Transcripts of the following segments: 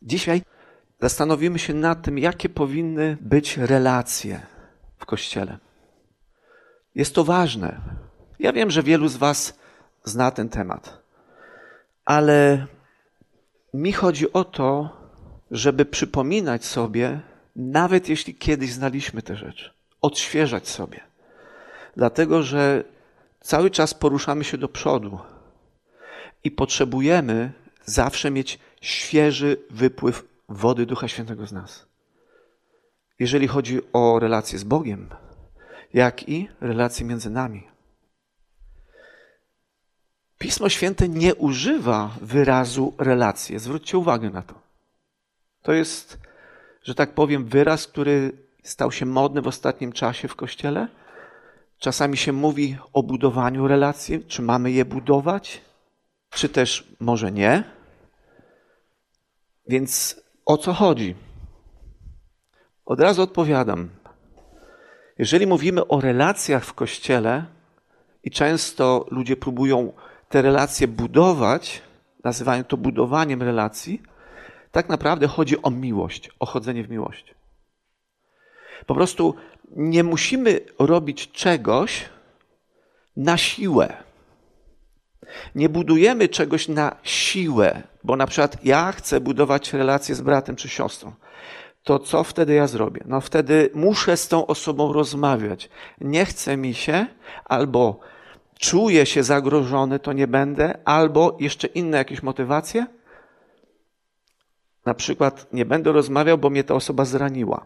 Dzisiaj zastanowimy się nad tym, jakie powinny być relacje w Kościele. Jest to ważne. Ja wiem, że wielu z was zna ten temat, ale mi chodzi o to, żeby przypominać sobie, nawet jeśli kiedyś znaliśmy te rzeczy, odświeżać sobie. Dlatego, że cały czas poruszamy się do przodu i potrzebujemy zawsze mieć świeży wypływ wody Ducha Świętego z nas. Jeżeli chodzi o relacje z Bogiem, jak i relacje między nami. Pismo Święte nie używa wyrazu relacje. Zwróćcie uwagę na to. To jest, że tak powiem, wyraz, który stał się modny w ostatnim czasie w Kościele. Czasami się mówi o budowaniu relacji. Czy mamy je budować? Czy też może nie? Więc o co chodzi? Od razu odpowiadam. Jeżeli mówimy o relacjach w Kościele i często ludzie próbują te relacje budować, nazywają to budowaniem relacji, tak naprawdę chodzi o miłość, o chodzenie w miłości. Po prostu nie musimy robić czegoś na siłę. Nie budujemy czegoś na siłę, bo na przykład ja chcę budować relacje z bratem czy siostrą. To co wtedy ja zrobię? No wtedy muszę z tą osobą rozmawiać. Nie chce mi się, albo czuję się zagrożony, to nie będę, albo jeszcze inne jakieś motywacje. Na przykład nie będę rozmawiał, bo mnie ta osoba zraniła.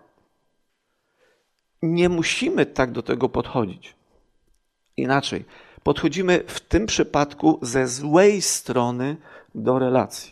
Nie musimy tak do tego podchodzić. Inaczej, podchodzimy w tym przypadku ze złej strony do relacji.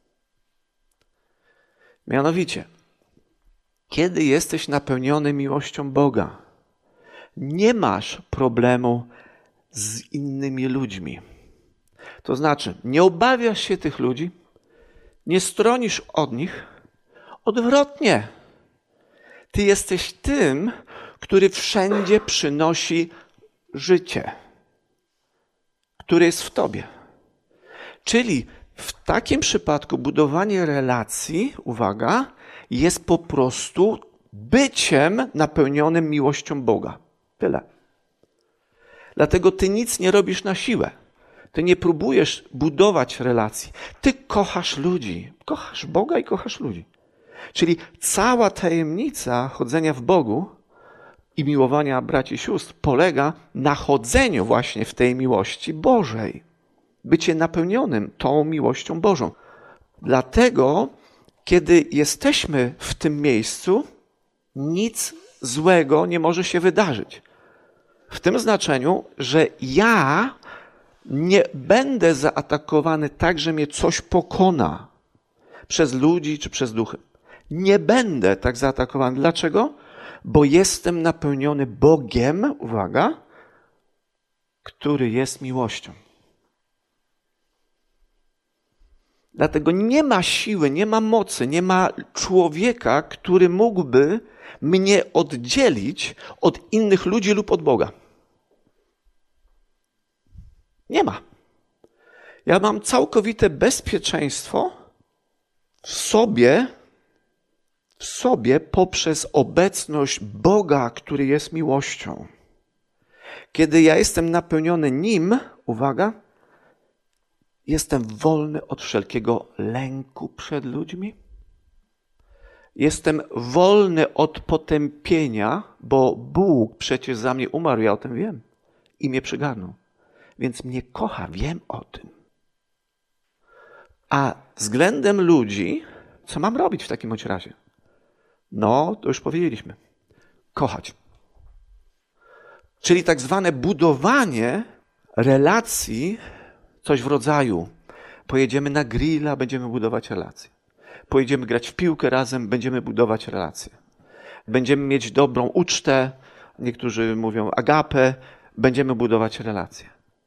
Mianowicie, kiedy jesteś napełniony miłością Boga, nie masz problemu z innymi ludźmi. To znaczy, nie obawiasz się tych ludzi, nie stronisz od nich. Odwrotnie, ty jesteś tym, który wszędzie przynosi życie, który jest w tobie. Czyli w takim przypadku budowanie relacji, uwaga, jest po prostu byciem napełnionym miłością Boga. Tyle. Dlatego ty nic nie robisz na siłę. Ty nie próbujesz budować relacji. Ty kochasz ludzi. Kochasz Boga i kochasz ludzi. Czyli cała tajemnica chodzenia w Bogu i miłowania braci i sióstr polega na chodzeniu właśnie w tej miłości Bożej. Bycie napełnionym tą miłością Bożą. Dlatego, kiedy jesteśmy w tym miejscu, nic złego nie może się wydarzyć. W tym znaczeniu, że ja nie będę zaatakowany tak, że mnie coś pokona przez ludzi czy przez duchy. Nie będę tak zaatakowany. Dlaczego? Bo jestem napełniony Bogiem, uwaga, który jest miłością. Dlatego nie ma siły, nie ma mocy, nie ma człowieka, który mógłby mnie oddzielić od innych ludzi lub od Boga. Nie ma. Ja mam całkowite bezpieczeństwo w sobie poprzez obecność Boga, który jest miłością. Kiedy ja jestem napełniony Nim, uwaga, jestem wolny od wszelkiego lęku przed ludźmi. Jestem wolny od potępienia, bo Bóg przecież za mnie umarł, ja o tym wiem i mnie przygarnął. Więc mnie kocha, wiem o tym. A względem ludzi, co mam robić w takim bądź razie? No, to już powiedzieliśmy. Kochać. Czyli tak zwane budowanie relacji, coś w rodzaju pojedziemy na grilla, będziemy budować relacje. Pojedziemy grać w piłkę razem, będziemy budować relacje. Będziemy mieć dobrą ucztę, niektórzy mówią agapę, będziemy budować relacje.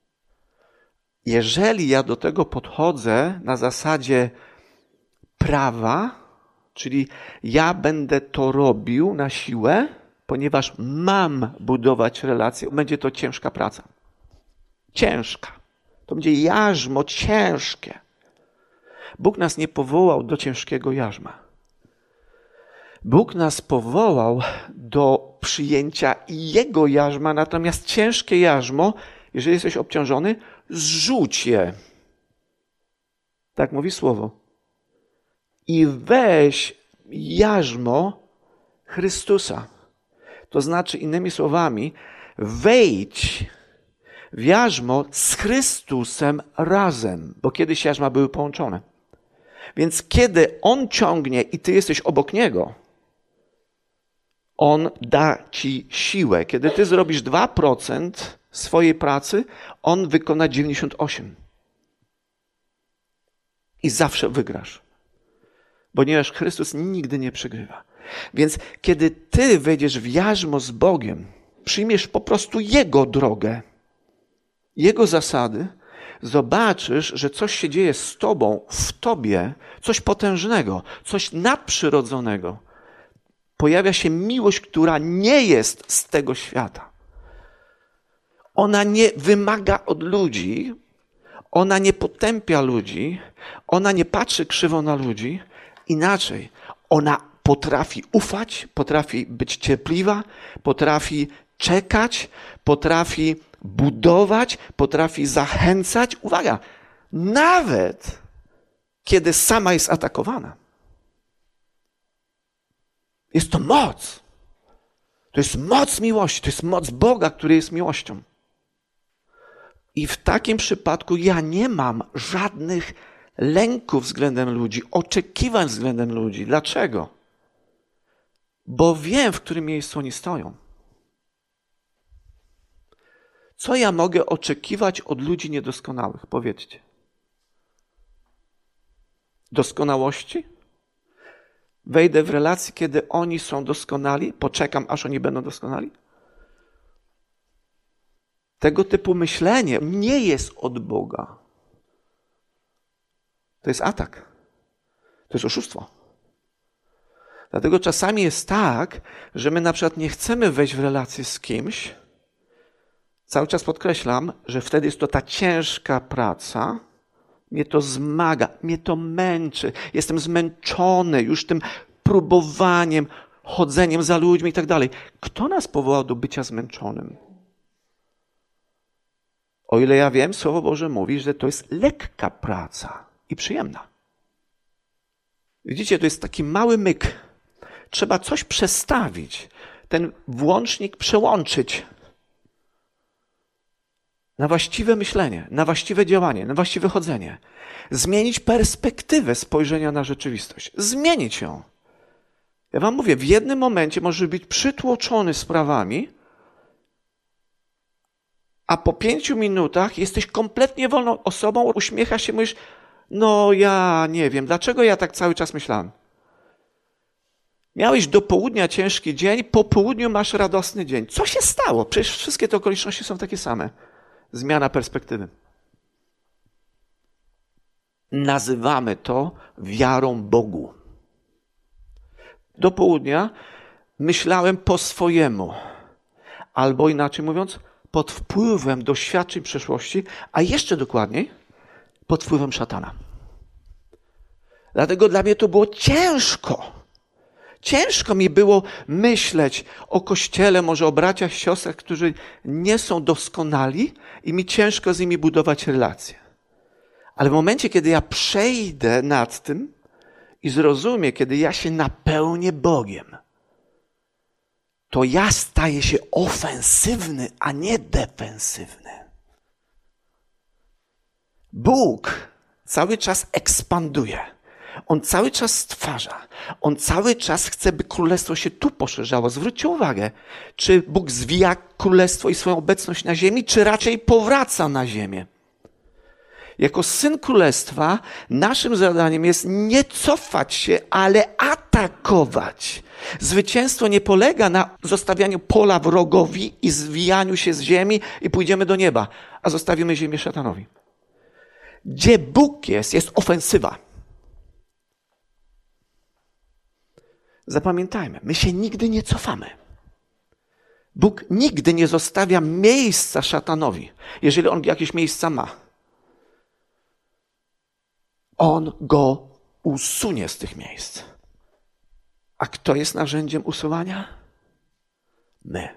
Jeżeli ja do tego podchodzę na zasadzie prawa, czyli ja będę to robił na siłę, ponieważ mam budować relacje, będzie to ciężka praca. Ciężka. To będzie jarzmo ciężkie. Bóg nas nie powołał do ciężkiego jarzma. Bóg nas powołał do przyjęcia Jego jarzma, natomiast ciężkie jarzmo, jeżeli jesteś obciążony, zrzuć je. Tak mówi słowo. I weź jarzmo Chrystusa. To znaczy, innymi słowami, wejdź w jarzmo z Chrystusem razem, bo kiedyś jarzma były połączone. Więc kiedy On ciągnie i ty jesteś obok Niego, On da ci siłę. Kiedy ty zrobisz 2% swojej pracy, On wykona 98%. I zawsze wygrasz. Ponieważ Chrystus nigdy nie przegrywa. Więc kiedy ty wejdziesz w jarzmo z Bogiem, przyjmiesz po prostu Jego drogę, Jego zasady, zobaczysz, że coś się dzieje z tobą, w tobie, coś potężnego, coś nadprzyrodzonego. Pojawia się miłość, która nie jest z tego świata. Ona nie wymaga od ludzi, ona nie potępia ludzi, ona nie patrzy krzywo na ludzi. Inaczej, ona potrafi ufać, potrafi być cierpliwa, potrafi czekać, potrafi budować, potrafi zachęcać. Uwaga, nawet kiedy sama jest atakowana. Jest to moc. To jest moc miłości, to jest moc Boga, który jest miłością. I w takim przypadku ja nie mam żadnych lęków względem ludzi, oczekiwań względem ludzi. Dlaczego? Bo wiem, w którym miejscu oni stoją. Co ja mogę oczekiwać od ludzi niedoskonałych? Powiedzcie. Doskonałości? Wejdę w relację, kiedy oni są doskonali, poczekam, aż oni będą doskonali? Tego typu myślenie nie jest od Boga. To jest atak. To jest oszustwo. Dlatego czasami jest tak, że my na przykład nie chcemy wejść w relację z kimś. Cały czas podkreślam, że wtedy jest to ta ciężka praca. Mnie to zmaga, mnie to męczy. Jestem zmęczony już tym próbowaniem, chodzeniem za ludźmi i tak dalej. Kto nas powołał do bycia zmęczonym? O ile ja wiem, Słowo Boże mówi, że to jest lekka praca i przyjemna. Widzicie, to jest taki mały myk. Trzeba coś przestawić, ten włącznik przełączyć na właściwe myślenie, na właściwe działanie, na właściwe chodzenie. Zmienić perspektywę spojrzenia na rzeczywistość. Zmienić ją. Ja wam mówię, w jednym momencie możesz być przytłoczony sprawami, a po 5 minutach jesteś kompletnie wolną osobą, uśmiechasz się, mówisz, no ja nie wiem, dlaczego ja tak cały czas myślałem. Miałeś do południa ciężki dzień, po południu masz radosny dzień. Co się stało? Przecież wszystkie te okoliczności są takie same. Zmiana perspektywy. Nazywamy to wiarą Bogu. Do południa myślałem po swojemu. Albo inaczej mówiąc, pod wpływem doświadczeń przeszłości, a jeszcze dokładniej, pod wpływem szatana. Dlatego dla mnie to było ciężko. Ciężko mi było myśleć o Kościele, może o braciach, siostrach, którzy nie są doskonali i mi ciężko z nimi budować relacje. Ale w momencie, kiedy ja przejdę nad tym i zrozumiem, kiedy ja się napełnię Bogiem, to ja staję się ofensywny, a nie defensywny. Bóg cały czas ekspanduje. On cały czas stwarza. On cały czas chce, by królestwo się tu poszerzało. Zwróćcie uwagę, czy Bóg zwija królestwo i swoją obecność na ziemi, czy raczej powraca na ziemię. Jako syn królestwa naszym zadaniem jest nie cofać się, ale atakować. Zwycięstwo nie polega na zostawianiu pola wrogowi i zwijaniu się z ziemi i pójdziemy do nieba, a zostawimy ziemię szatanowi. Gdzie Bóg jest ofensywa. Zapamiętajmy, my się nigdy nie cofamy. Bóg nigdy nie zostawia miejsca szatanowi, jeżeli on jakieś miejsca ma. On go usunie z tych miejsc. A kto jest narzędziem usuwania? My.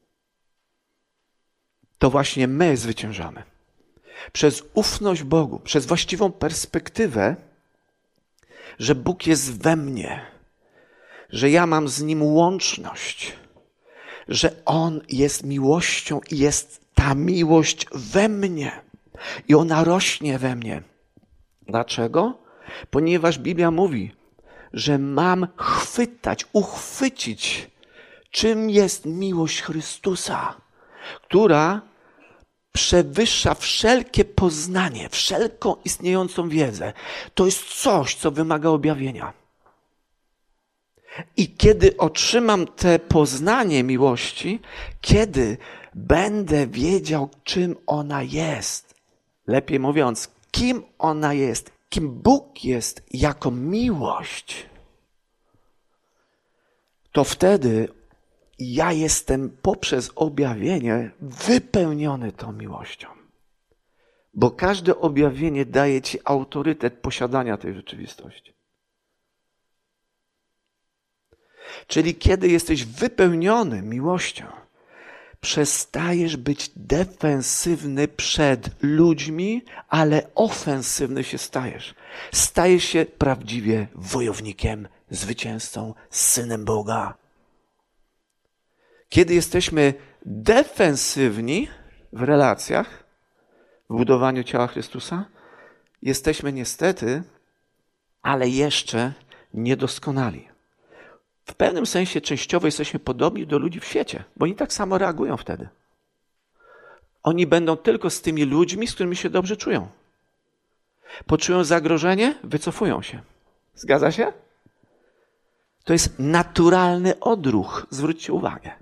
To właśnie my zwyciężamy. Przez ufność Bogu, przez właściwą perspektywę, że Bóg jest we mnie, że ja mam z Nim łączność, że On jest miłością i jest ta miłość we mnie i ona rośnie we mnie. Dlaczego? Ponieważ Biblia mówi, że mam uchwycić, czym jest miłość Chrystusa, która przewyższa wszelkie poznanie, wszelką istniejącą wiedzę. To jest coś, co wymaga objawienia. I kiedy otrzymam te poznanie miłości, kiedy będę wiedział, czym ona jest, lepiej mówiąc, kim ona jest, kim Bóg jest jako miłość, to wtedy ja jestem poprzez objawienie wypełniony tą miłością. Bo każde objawienie daje ci autorytet posiadania tej rzeczywistości. Czyli kiedy jesteś wypełniony miłością, przestajesz być defensywny przed ludźmi, ale ofensywny się stajesz. Stajesz się prawdziwie wojownikiem, zwycięzcą, synem Boga. Kiedy jesteśmy defensywni w relacjach, w budowaniu ciała Chrystusa, jesteśmy niestety, ale jeszcze niedoskonali. W pewnym sensie częściowo jesteśmy podobni do ludzi w świecie, bo oni tak samo reagują wtedy. Oni będą tylko z tymi ludźmi, z którymi się dobrze czują. Poczują zagrożenie, wycofują się. Zgadza się? To jest naturalny odruch, zwróćcie uwagę.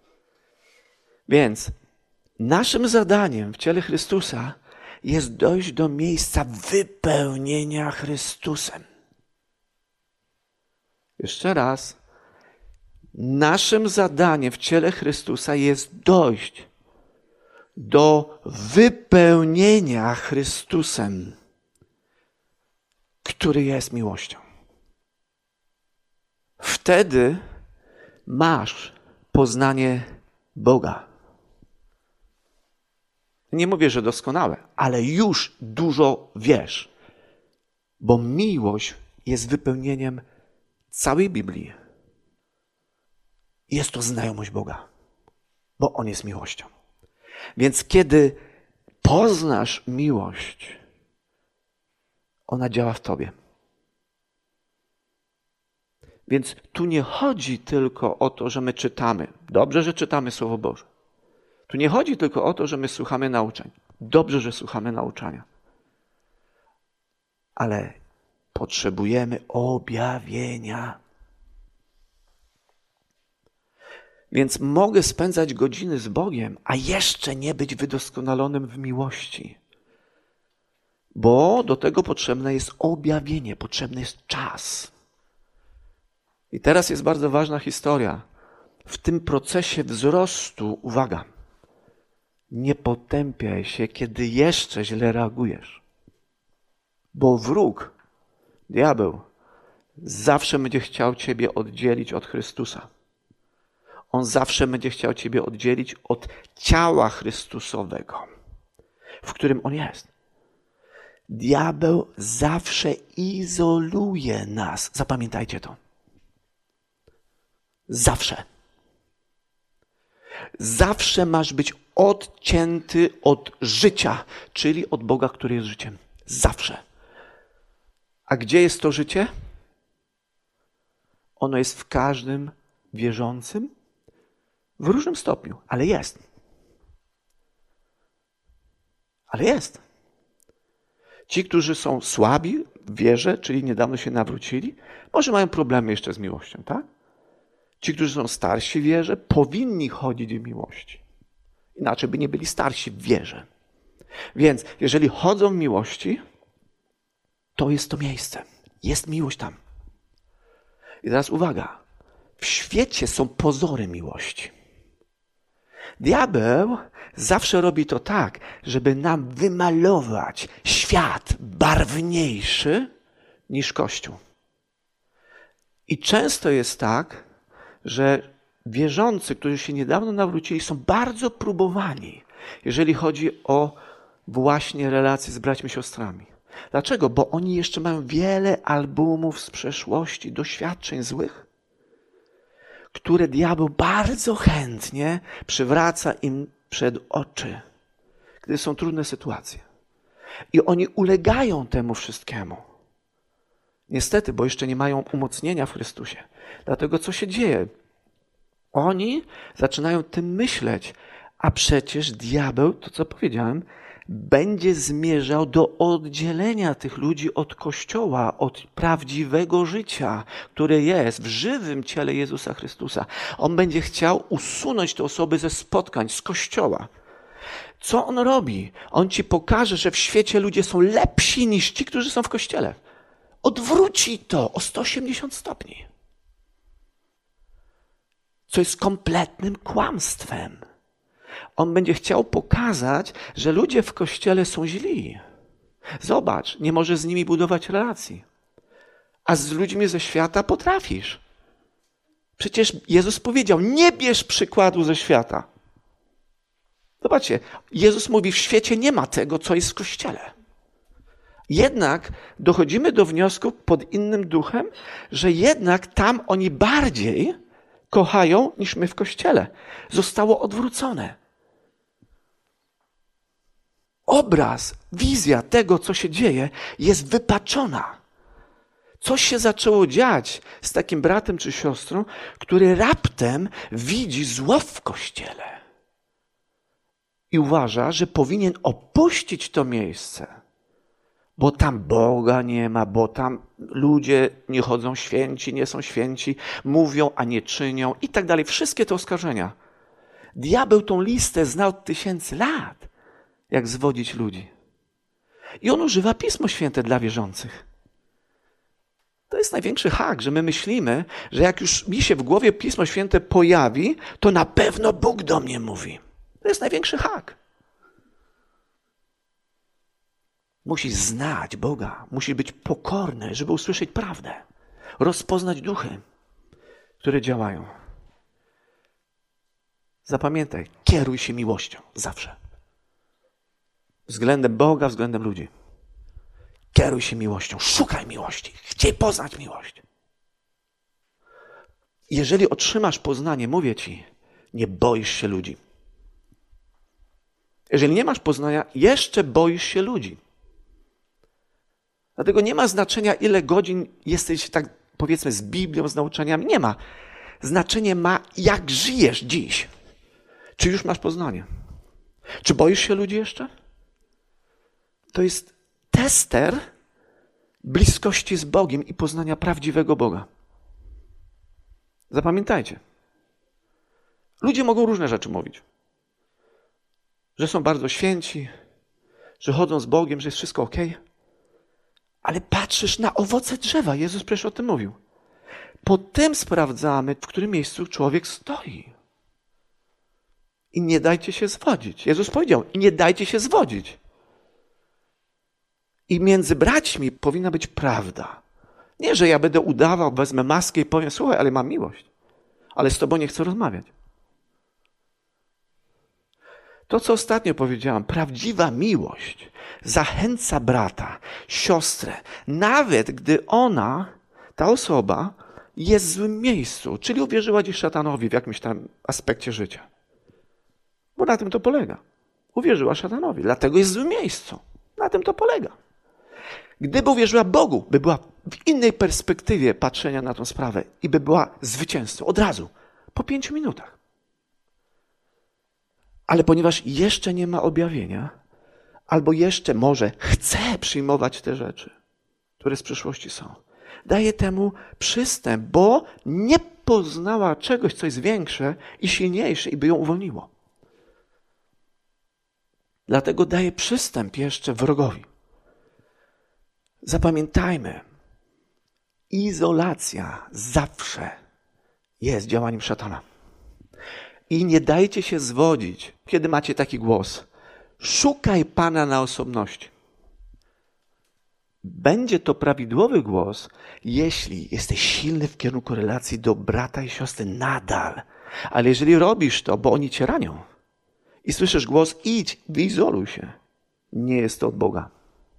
Więc naszym zadaniem w ciele Chrystusa jest dojść do miejsca wypełnienia Chrystusem. Jeszcze raz. Naszym zadaniem w ciele Chrystusa jest dojść do wypełnienia Chrystusem, który jest miłością. Wtedy masz poznanie Boga. Nie mówię, że doskonałe, ale już dużo wiesz, bo miłość jest wypełnieniem całej Biblii. Jest to znajomość Boga, bo On jest miłością. Więc kiedy poznasz miłość, ona działa w tobie. Więc tu nie chodzi tylko o to, że my czytamy. Dobrze, że czytamy Słowo Boże. Tu nie chodzi tylko o to, że my słuchamy nauczeń. Dobrze, że słuchamy nauczania. Ale potrzebujemy objawienia. Więc mogę spędzać godziny z Bogiem, a jeszcze nie być wydoskonalonym w miłości. Bo do tego potrzebne jest objawienie, potrzebny jest czas. I teraz jest bardzo ważna historia. W tym procesie wzrostu, uwaga, nie potępiaj się, kiedy jeszcze źle reagujesz. Bo wróg, diabeł, zawsze będzie chciał ciebie oddzielić od Chrystusa. On zawsze będzie chciał ciebie oddzielić od ciała Chrystusowego, w którym on jest. Diabeł zawsze izoluje nas. Zapamiętajcie to. Zawsze. Zawsze masz być odcięty od życia, czyli od Boga, który jest życiem. Zawsze. A gdzie jest to życie? Ono jest w każdym wierzącym w różnym stopniu, ale jest. Ale jest. Ci, którzy są słabi w wierze, czyli niedawno się nawrócili, może mają problemy jeszcze z miłością, tak? Ci, którzy są starsi w wierze, powinni chodzić w miłości. Inaczej by nie byli starsi w wierze. Więc jeżeli chodzą w miłości, to jest to miejsce. Jest miłość tam. I teraz uwaga. W świecie są pozory miłości. Diabeł zawsze robi to tak, żeby nam wymalować świat barwniejszy niż Kościół. I często jest tak, że wierzący, którzy się niedawno nawrócili, są bardzo próbowani, jeżeli chodzi o właśnie relacje z braćmi i siostrami. Dlaczego? Bo oni jeszcze mają wiele albumów z przeszłości, doświadczeń złych, które diabeł bardzo chętnie przywraca im przed oczy, gdy są trudne sytuacje. I oni ulegają temu wszystkiemu. Niestety, bo jeszcze nie mają umocnienia w Chrystusie. Dlatego co się dzieje? Oni zaczynają tym myśleć, a przecież diabeł, to co powiedziałem, będzie zmierzał do oddzielenia tych ludzi od Kościoła, od prawdziwego życia, które jest w żywym ciele Jezusa Chrystusa. On będzie chciał usunąć te osoby ze spotkań, z Kościoła. Co on robi? On ci pokaże, że w świecie ludzie są lepsi niż ci, którzy są w Kościele. Odwróci to o 180 stopni. Co jest kompletnym kłamstwem. On będzie chciał pokazać, że ludzie w Kościele są źli. Zobacz, nie możesz z nimi budować relacji. A z ludźmi ze świata potrafisz. Przecież Jezus powiedział, nie bierz przykładu ze świata. Zobaczcie, Jezus mówi, w świecie nie ma tego, co jest w Kościele. Jednak dochodzimy do wniosku pod innym duchem, że jednak tam oni bardziej kochają niż my w Kościele. Zostało odwrócone. Obraz, wizja tego, co się dzieje, jest wypaczona. Coś się zaczęło dziać z takim bratem czy siostrą, który raptem widzi zło w Kościele. I uważa, że powinien opuścić to miejsce. Bo tam Boga nie ma, bo tam ludzie nie chodzą święci, nie są święci, mówią, a nie czynią i tak dalej. Wszystkie te oskarżenia. Diabeł tą listę znał od 1000 lat, jak zwodzić ludzi. I on używa Pismo Święte dla wierzących. To jest największy hak, że my myślimy, że jak już mi się w głowie Pismo Święte pojawi, to na pewno Bóg do mnie mówi. To jest największy hak. Musisz znać Boga, musisz być pokorny, żeby usłyszeć prawdę, rozpoznać duchy, które działają. Zapamiętaj, kieruj się miłością zawsze. Względem Boga, względem ludzi. Kieruj się miłością, szukaj miłości, chciej poznać miłość. Jeżeli otrzymasz poznanie, mówię ci, nie boisz się ludzi. Jeżeli nie masz poznania, jeszcze boisz się ludzi. Dlatego nie ma znaczenia, ile godzin jesteś, tak powiedzmy, z Biblią, z nauczaniami. Nie ma. Znaczenie ma, jak żyjesz dziś. Czy już masz poznanie? Czy boisz się ludzi jeszcze? To jest tester bliskości z Bogiem i poznania prawdziwego Boga. Zapamiętajcie. Ludzie mogą różne rzeczy mówić. Że są bardzo święci, że chodzą z Bogiem, że jest wszystko okej. Ale patrzysz na owoce drzewa. Jezus przecież o tym mówił. Po tym sprawdzamy, w którym miejscu człowiek stoi. I nie dajcie się zwodzić. Jezus powiedział, nie dajcie się zwodzić. I między braćmi powinna być prawda. Nie, że ja będę udawał, wezmę maskę i powiem, słuchaj, ale mam miłość. Ale z tobą nie chcę rozmawiać. To, co ostatnio powiedziałam, prawdziwa miłość zachęca brata, siostrę, nawet gdy ona, ta osoba, jest w złym miejscu, czyli uwierzyła dziś szatanowi w jakimś tam aspekcie życia. Bo na tym to polega. Uwierzyła szatanowi, dlatego jest w złym miejscu. Na tym to polega. Gdyby uwierzyła Bogu, by była w innej perspektywie patrzenia na tę sprawę i by była zwycięzcą od razu, po 5 minutach. Ale ponieważ jeszcze nie ma objawienia, albo jeszcze może chce przyjmować te rzeczy, które z przyszłości są, daje temu przystęp, bo nie poznała czegoś, co jest większe i silniejsze i by ją uwolniło. Dlatego daje przystęp jeszcze wrogowi. Zapamiętajmy, izolacja zawsze jest działaniem szatana. I nie dajcie się zwodzić, kiedy macie taki głos. Szukaj Pana na osobności. Będzie to prawidłowy głos, jeśli jesteś silny w kierunku relacji do brata i siostry nadal. Ale jeżeli robisz to, bo oni cię ranią i słyszysz głos, idź, wyizoluj się, nie jest to od Boga.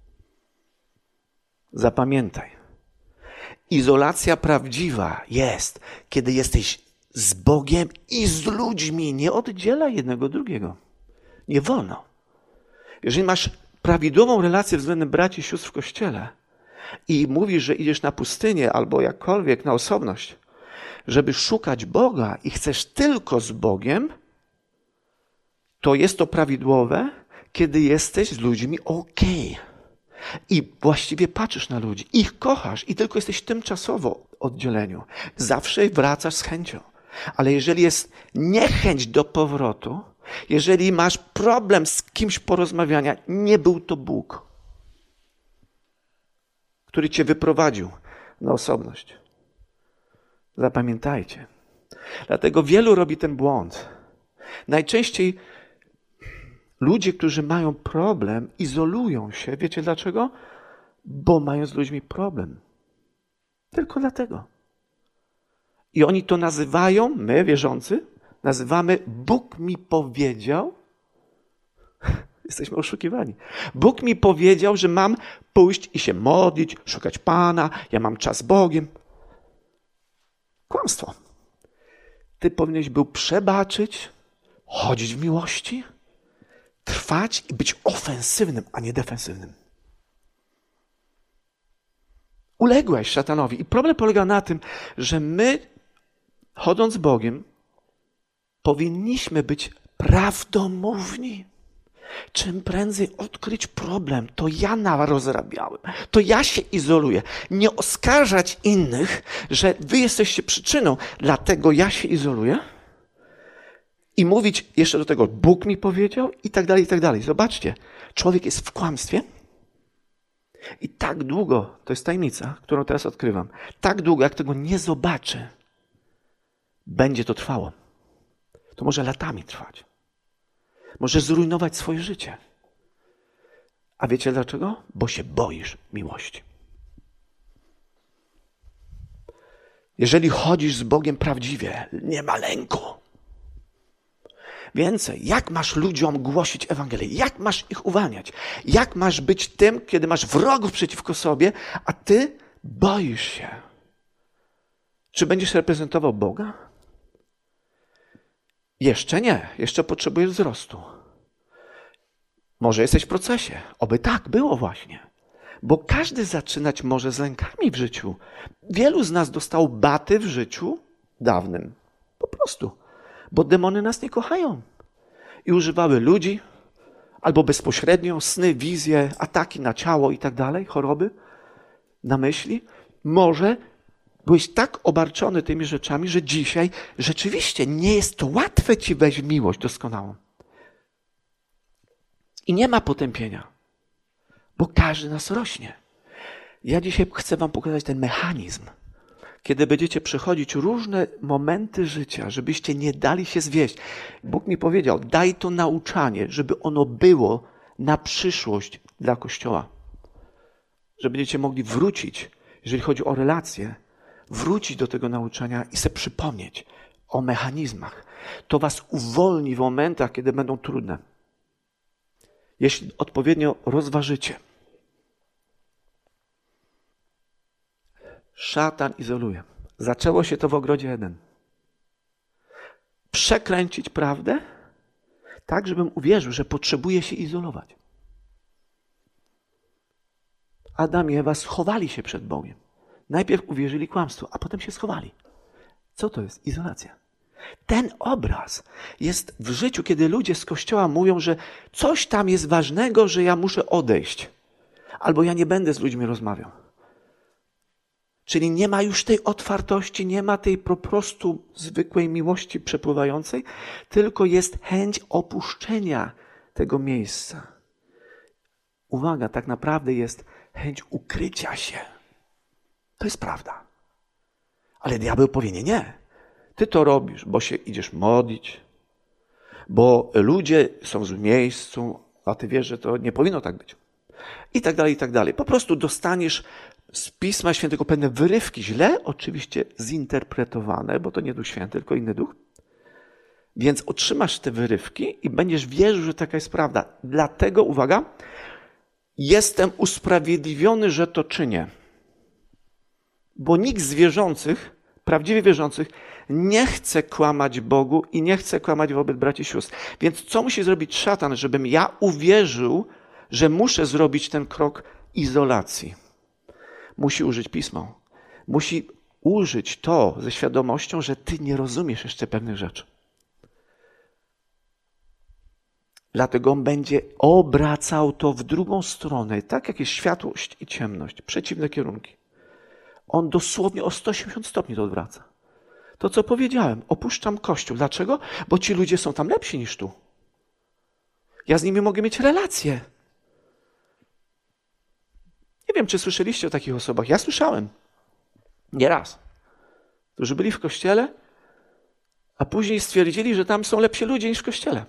Zapamiętaj. Izolacja prawdziwa jest, kiedy jesteś z Bogiem i z ludźmi. Nie oddziela jednego od drugiego. Nie wolno. Jeżeli masz prawidłową relację względem braci i sióstr w Kościele i mówisz, że idziesz na pustynię albo jakkolwiek na osobność, żeby szukać Boga i chcesz tylko z Bogiem, to jest to prawidłowe, kiedy jesteś z ludźmi okej. I właściwie patrzysz na ludzi, ich kochasz i tylko jesteś tymczasowo w oddzieleniu. Zawsze wracasz z chęcią. Ale jeżeli jest niechęć do powrotu, jeżeli masz problem z kimś porozmawiania, nie był to Bóg, który cię wyprowadził na osobność. Zapamiętajcie. Dlatego wielu robi ten błąd. Najczęściej ludzie, którzy mają problem, izolują się. Wiecie dlaczego? Bo mają z ludźmi problem. Tylko dlatego. I oni to nazywają, my wierzący, nazywamy Bóg mi powiedział. Jesteśmy oszukiwani. Bóg mi powiedział, że mam pójść i się modlić, szukać Pana, ja mam czas z Bogiem. Kłamstwo. Ty powinieneś był przebaczyć, chodzić w miłości, trwać i być ofensywnym, a nie defensywnym. Uległeś szatanowi. I problem polega na tym, że my, chodząc z Bogiem, powinniśmy być prawdomówni. Czym prędzej odkryć problem, to ja narozrabiałem, to ja się izoluję. Nie oskarżać innych, że wy jesteście przyczyną, dlatego ja się izoluję. I mówić jeszcze do tego, Bóg mi powiedział i tak dalej, i tak dalej. Zobaczcie, człowiek jest w kłamstwie i tak długo, to jest tajemnica, którą teraz odkrywam, tak długo, jak tego nie zobaczy, będzie to trwało. To może latami trwać. Może zrujnować swoje życie. A wiecie dlaczego? Bo się boisz miłości. Jeżeli chodzisz z Bogiem prawdziwie, nie ma lęku. Więcej, jak masz ludziom głosić Ewangelię? Jak masz ich uwalniać? Jak masz być tym, kiedy masz wrogów przeciwko sobie, a ty boisz się? Czy będziesz reprezentował Boga? Jeszcze nie. Jeszcze potrzebujesz wzrostu. Może jesteś w procesie. Oby tak było właśnie. Bo każdy zaczynać może z lękami w życiu. Wielu z nas dostało baty w życiu dawnym. Po prostu. Bo demony nas nie kochają. I używały ludzi, albo bezpośrednio, sny, wizje, ataki na ciało i tak dalej, choroby, na myśli. Może byłeś tak obarczony tymi rzeczami, że dzisiaj rzeczywiście nie jest to łatwe ci wejść w miłość doskonałą. I nie ma potępienia, bo każdy nas rośnie. Ja dzisiaj chcę wam pokazać ten mechanizm, kiedy będziecie przechodzić różne momenty życia, żebyście nie dali się zwieść. Bóg mi powiedział, daj to nauczanie, żeby ono było na przyszłość dla Kościoła. Że będziecie mogli wrócić, jeżeli chodzi o relacje, wrócić do tego nauczania i sobie przypomnieć o mechanizmach. To was uwolni w momentach, kiedy będą trudne. Jeśli odpowiednio rozważycie. Szatan izoluje. Zaczęło się to w ogrodzie Eden. Przekręcić prawdę, tak żebym uwierzył, że potrzebuje się izolować. Adam i Ewa schowali się przed Bogiem. Najpierw uwierzyli kłamstwu, a potem się schowali. Co to jest? Izolacja. Ten obraz jest w życiu, kiedy ludzie z Kościoła mówią, że coś tam jest ważnego, że ja muszę odejść. Albo ja nie będę z ludźmi rozmawiał. Czyli nie ma już tej otwartości, nie ma tej po prostu zwykłej miłości przepływającej, tylko jest chęć opuszczenia tego miejsca. Uwaga, tak naprawdę jest chęć ukrycia się. To jest prawda. Ale diabeł powie, nie. Ty to robisz, bo się idziesz modlić, bo ludzie są w złym miejscu, a ty wiesz, że to nie powinno tak być. I tak dalej, i tak dalej. Po prostu dostaniesz z Pisma Świętego pewne wyrywki, źle oczywiście zinterpretowane, bo to nie Duch Święty, tylko inny duch. Więc otrzymasz te wyrywki i będziesz wierzył, że taka jest prawda. Dlatego, uwaga, jestem usprawiedliwiony, że to czynię. Bo nikt z wierzących, prawdziwie wierzących, nie chce kłamać Bogu i nie chce kłamać wobec braci i sióstr. Więc co musi zrobić szatan, żebym ja uwierzył, że muszę zrobić ten krok izolacji? Musi użyć Pismo. Musi użyć to ze świadomością, że ty nie rozumiesz jeszcze pewnych rzeczy. Dlatego on będzie obracał to w drugą stronę, tak jak jest światłość i ciemność, przeciwne kierunki. On dosłownie o 180 stopni to odwraca. To, co powiedziałem, opuszczam Kościół. Dlaczego? Bo ci ludzie są tam lepsi niż tu. Ja z nimi mogę mieć relacje. Nie wiem, czy słyszeliście o takich osobach. Ja słyszałem. Nieraz. Którzy byli w kościele, a później stwierdzili, że tam są lepsi ludzie niż w kościele.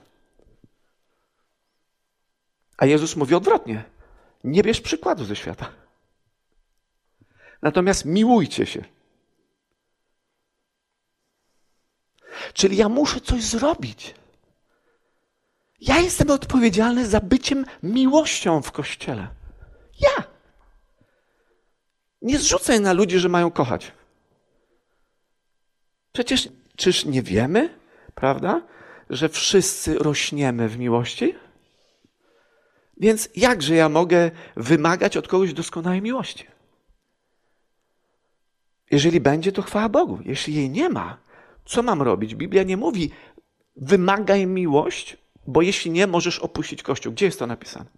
A Jezus mówi odwrotnie. Nie bierz przykładu ze świata. Natomiast miłujcie się. Czyli ja muszę coś zrobić. Ja jestem odpowiedzialny za byciem miłością w Kościele. Ja. Nie zrzucaj na ludzi, że mają kochać. Przecież, czyż nie wiemy, prawda, że wszyscy rośniemy w miłości? Więc jakże ja mogę wymagać od kogoś doskonałej miłości? Jeżeli będzie, to chwała Bogu. Jeśli jej nie ma, co mam robić? Biblia nie mówi, wymagaj miłość, bo jeśli nie, możesz opuścić Kościół. Gdzie jest to napisane?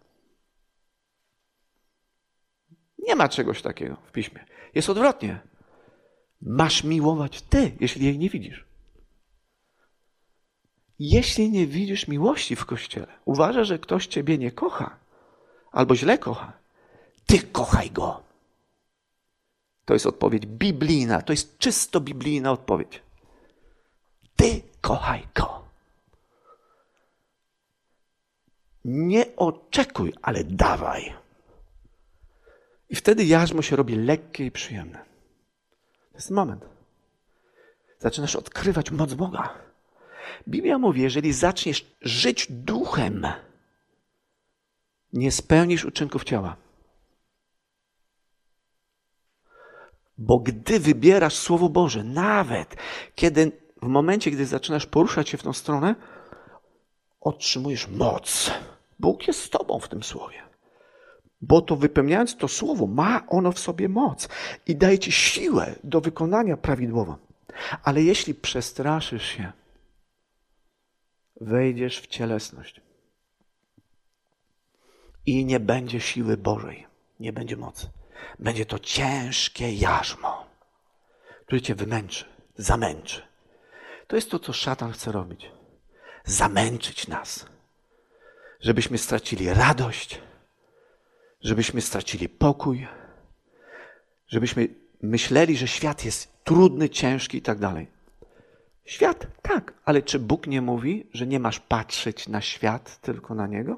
Nie ma czegoś takiego w Piśmie. Jest odwrotnie. Masz miłować ty, jeśli jej nie widzisz. Jeśli nie widzisz miłości w Kościele, uważasz, że ktoś ciebie nie kocha albo źle kocha, ty kochaj go. To jest odpowiedź biblijna, to jest czysto biblijna odpowiedź. Ty kochaj go. Nie oczekuj, ale dawaj. I wtedy jarzmo się robi lekkie i przyjemne. To jest moment. Zaczynasz odkrywać moc Boga. Biblia mówi, jeżeli zaczniesz żyć duchem, nie spełnisz uczynków ciała. Bo gdy wybierasz Słowo Boże, nawet kiedy w momencie, gdy zaczynasz poruszać się w tą stronę, otrzymujesz moc. Bóg jest z tobą w tym Słowie. Bo to wypełniając to Słowo, ma ono w sobie moc i daje ci siłę do wykonania prawidłowo. Ale jeśli przestraszysz się, wejdziesz w cielesność i nie będzie siły Bożej, nie będzie mocy. Będzie to ciężkie jarzmo, które cię wymęczy, zamęczy. To jest to, co szatan chce robić. Zamęczyć nas, żebyśmy stracili radość, żebyśmy stracili pokój, żebyśmy myśleli, że świat jest trudny, ciężki i tak dalej. Świat, tak, ale czy Bóg nie mówi, że nie masz patrzeć na świat, tylko na Niego?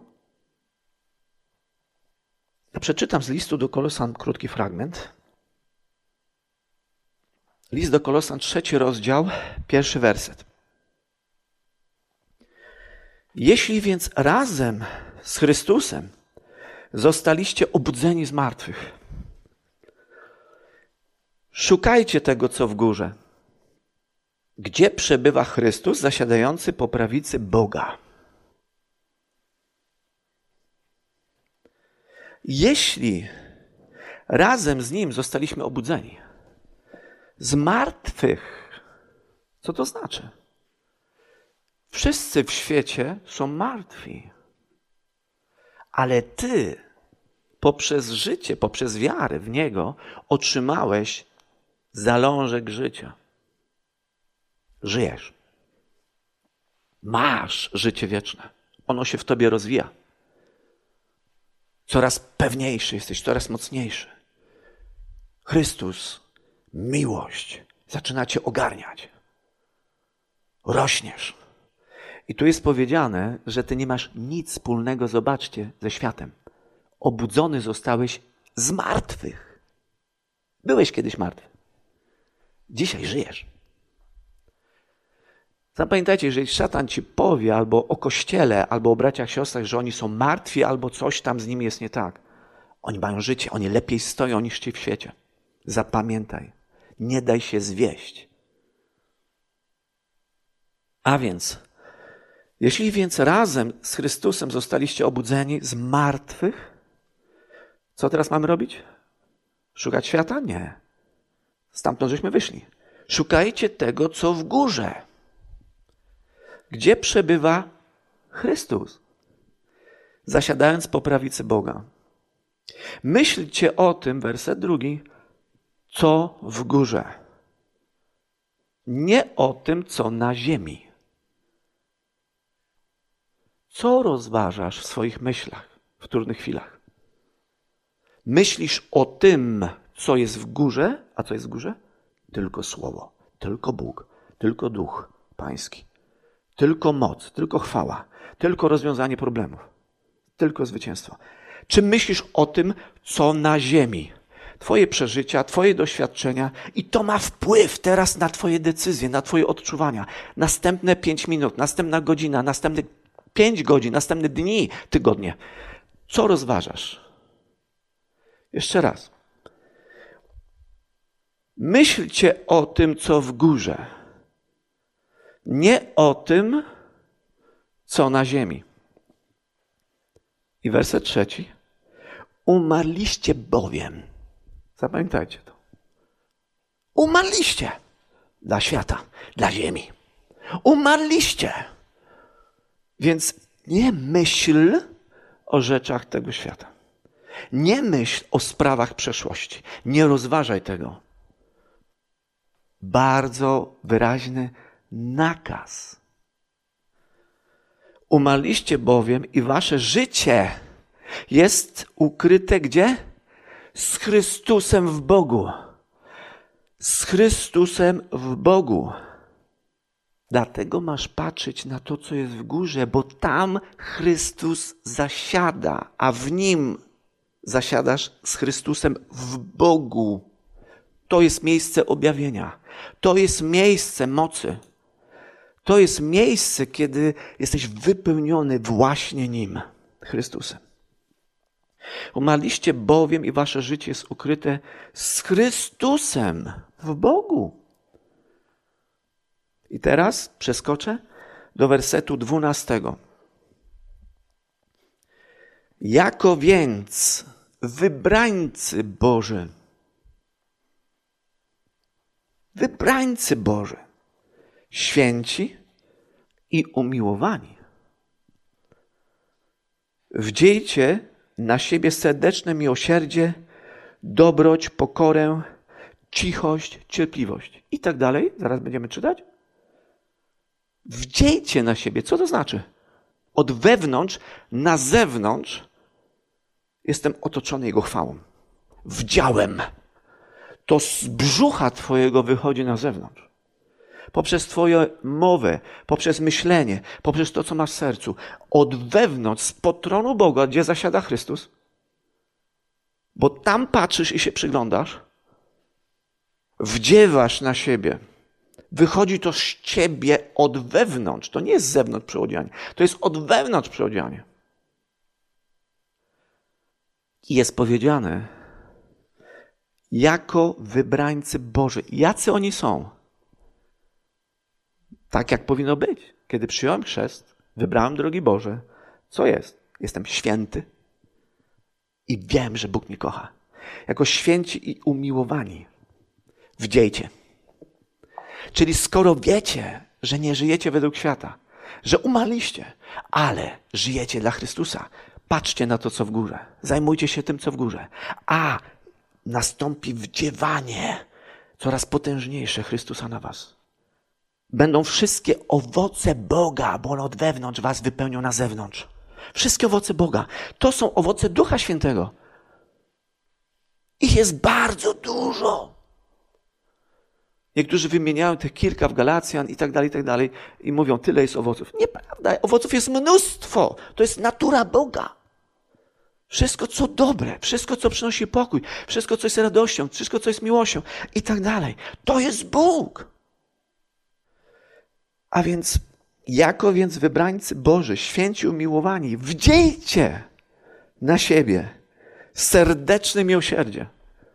Ja przeczytam z listu do Kolosan krótki fragment. List do Kolosan, 3 rozdział, 1 werset. Jeśli więc razem z Chrystusem zostaliście obudzeni z martwych, szukajcie tego, co w górze, gdzie przebywa Chrystus zasiadający po prawicy Boga. Jeśli razem z Nim zostaliśmy obudzeni z martwych, co to znaczy? Wszyscy w świecie są martwi, ale ty poprzez życie, poprzez wiarę w Niego otrzymałeś zalążek życia. Żyjesz. Masz życie wieczne. Ono się w tobie rozwija. Coraz pewniejszy jesteś, coraz mocniejszy. Chrystus, miłość zaczyna cię ogarniać. Rośniesz. I tu jest powiedziane, że ty nie masz nic wspólnego, zobaczcie, ze światem. Obudzony zostałeś z martwych. Byłeś kiedyś martwy. Dzisiaj żyjesz. Zapamiętajcie, jeżeli szatan ci powie albo o Kościele, albo o braciach, siostrach, że oni są martwi, albo coś tam z nimi jest nie tak. Oni mają życie, oni lepiej stoją niż ci w świecie. Zapamiętaj, nie daj się zwieść. A więc, jeśli więc razem z Chrystusem zostaliście obudzeni z martwych, co teraz mamy robić? Szukać świata? Nie. Stamtąd żeśmy wyszli. Szukajcie tego, co w górze. Gdzie przebywa Chrystus? Zasiadając po prawicy Boga. Myślcie o tym, werset 2, co w górze. Nie o tym, co na ziemi. Co rozważasz w swoich myślach w trudnych chwilach? Myślisz o tym, co jest w górze, a co jest w górze? Tylko Słowo, tylko Bóg, tylko Duch Pański, tylko moc, tylko chwała, tylko rozwiązanie problemów, tylko zwycięstwo. Czy myślisz o tym, co na ziemi? Twoje przeżycia, twoje doświadczenia i to ma wpływ teraz na twoje decyzje, na twoje odczuwania. Następne 5 minut, następna godzina, następne 5 godzin, następne dni, tygodnie. Co rozważasz? Jeszcze raz. Myślcie o tym, co w górze. Nie o tym, co na ziemi. I werset 3. Umarliście bowiem. Zapamiętajcie to. Umarliście dla świata, dla ziemi. Umarliście. Więc nie myśl o rzeczach tego świata. Nie myśl o sprawach przeszłości. Nie rozważaj tego. Bardzo wyraźny nakaz. Umarliście bowiem i wasze życie jest ukryte gdzie? Z Chrystusem w Bogu. Z Chrystusem w Bogu. Dlatego masz patrzeć na to, co jest w górze, bo tam Chrystus zasiada, a w Nim zasiadasz z Chrystusem w Bogu. To jest miejsce objawienia. To jest miejsce mocy. To jest miejsce, kiedy jesteś wypełniony właśnie Nim, Chrystusem. Umarliście bowiem i wasze życie jest ukryte z Chrystusem w Bogu. I teraz przeskoczę do wersetu 12. Jako więc wybrańcy Boży, święci i umiłowani, wdziejcie na siebie serdeczne miłosierdzie, dobroć, pokorę, cichość, cierpliwość i tak dalej. Zaraz będziemy czytać. Wdziejcie na siebie. Co to znaczy? Od wewnątrz na zewnątrz jestem otoczony Jego chwałą. Wdziałem. To z brzucha Twojego wychodzi na zewnątrz. Poprzez Twoją mowę, poprzez myślenie, poprzez to, co masz w sercu. Od wewnątrz, spod tronu Boga, gdzie zasiada Chrystus. Bo tam patrzysz i się przyglądasz. Wdziewasz na siebie. Wychodzi to z ciebie od wewnątrz. To nie jest z zewnątrz przyodzianie. To jest od wewnątrz przyodzianie. I jest powiedziane, jako wybrańcy Boży. Jacy oni są? Tak jak powinno być. Kiedy przyjąłem chrzest, wybrałem drogi Boże. Co jest? Jestem święty i wiem, że Bóg mnie kocha. Jako święci i umiłowani. Wdziejcie. Czyli skoro wiecie, że nie żyjecie według świata, że umarliście, ale żyjecie dla Chrystusa, patrzcie na to, co w górze. Zajmujcie się tym, co w górze. A nastąpi wdziewanie coraz potężniejsze Chrystusa na was. Będą wszystkie owoce Boga, bo one od wewnątrz was wypełnią na zewnątrz. Wszystkie owoce Boga. To są owoce Ducha Świętego. Ich jest bardzo dużo. Niektórzy wymieniają tych kilka w Galacjan i tak dalej, i mówią, tyle jest owoców. Nieprawda, owoców jest mnóstwo. To jest natura Boga. Wszystko, co dobre, wszystko, co przynosi pokój, wszystko, co jest radością, wszystko, co jest miłością i tak dalej. To jest Bóg. A więc, jako więc wybrańcy Boży, święci umiłowani, wdziejcie na siebie serdeczne miłosierdzie.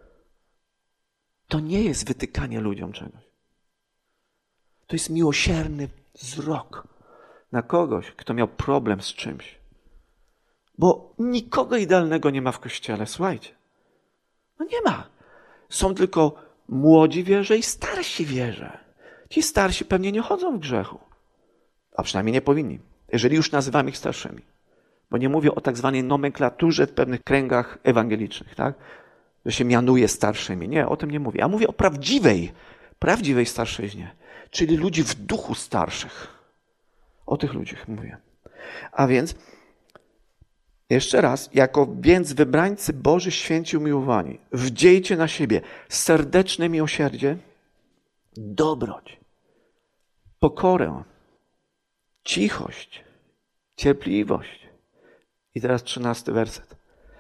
To nie jest wytykanie ludziom czegoś. To jest miłosierny wzrok na kogoś, kto miał problem z czymś. Bo nikogo idealnego nie ma w Kościele, słuchajcie. No nie ma. Są tylko młodzi wierze i starsi wierze. Ci starsi pewnie nie chodzą w grzechu. A przynajmniej nie powinni, jeżeli już nazywamy ich starszymi. Bo nie mówię o tak zwanej nomenklaturze w pewnych kręgach ewangelicznych, tak? Że się mianuje starszymi. Nie, o tym nie mówię. A mówię o prawdziwej starszyźnie. Czyli ludzi w duchu starszych. O tych ludziach mówię. A więc, jeszcze raz, jako więc wybrańcy Boży, święci umiłowani, wdziejcie na siebie serdeczne miłosierdzie, dobroć, pokorę, cichość, cierpliwość. I teraz 13 werset.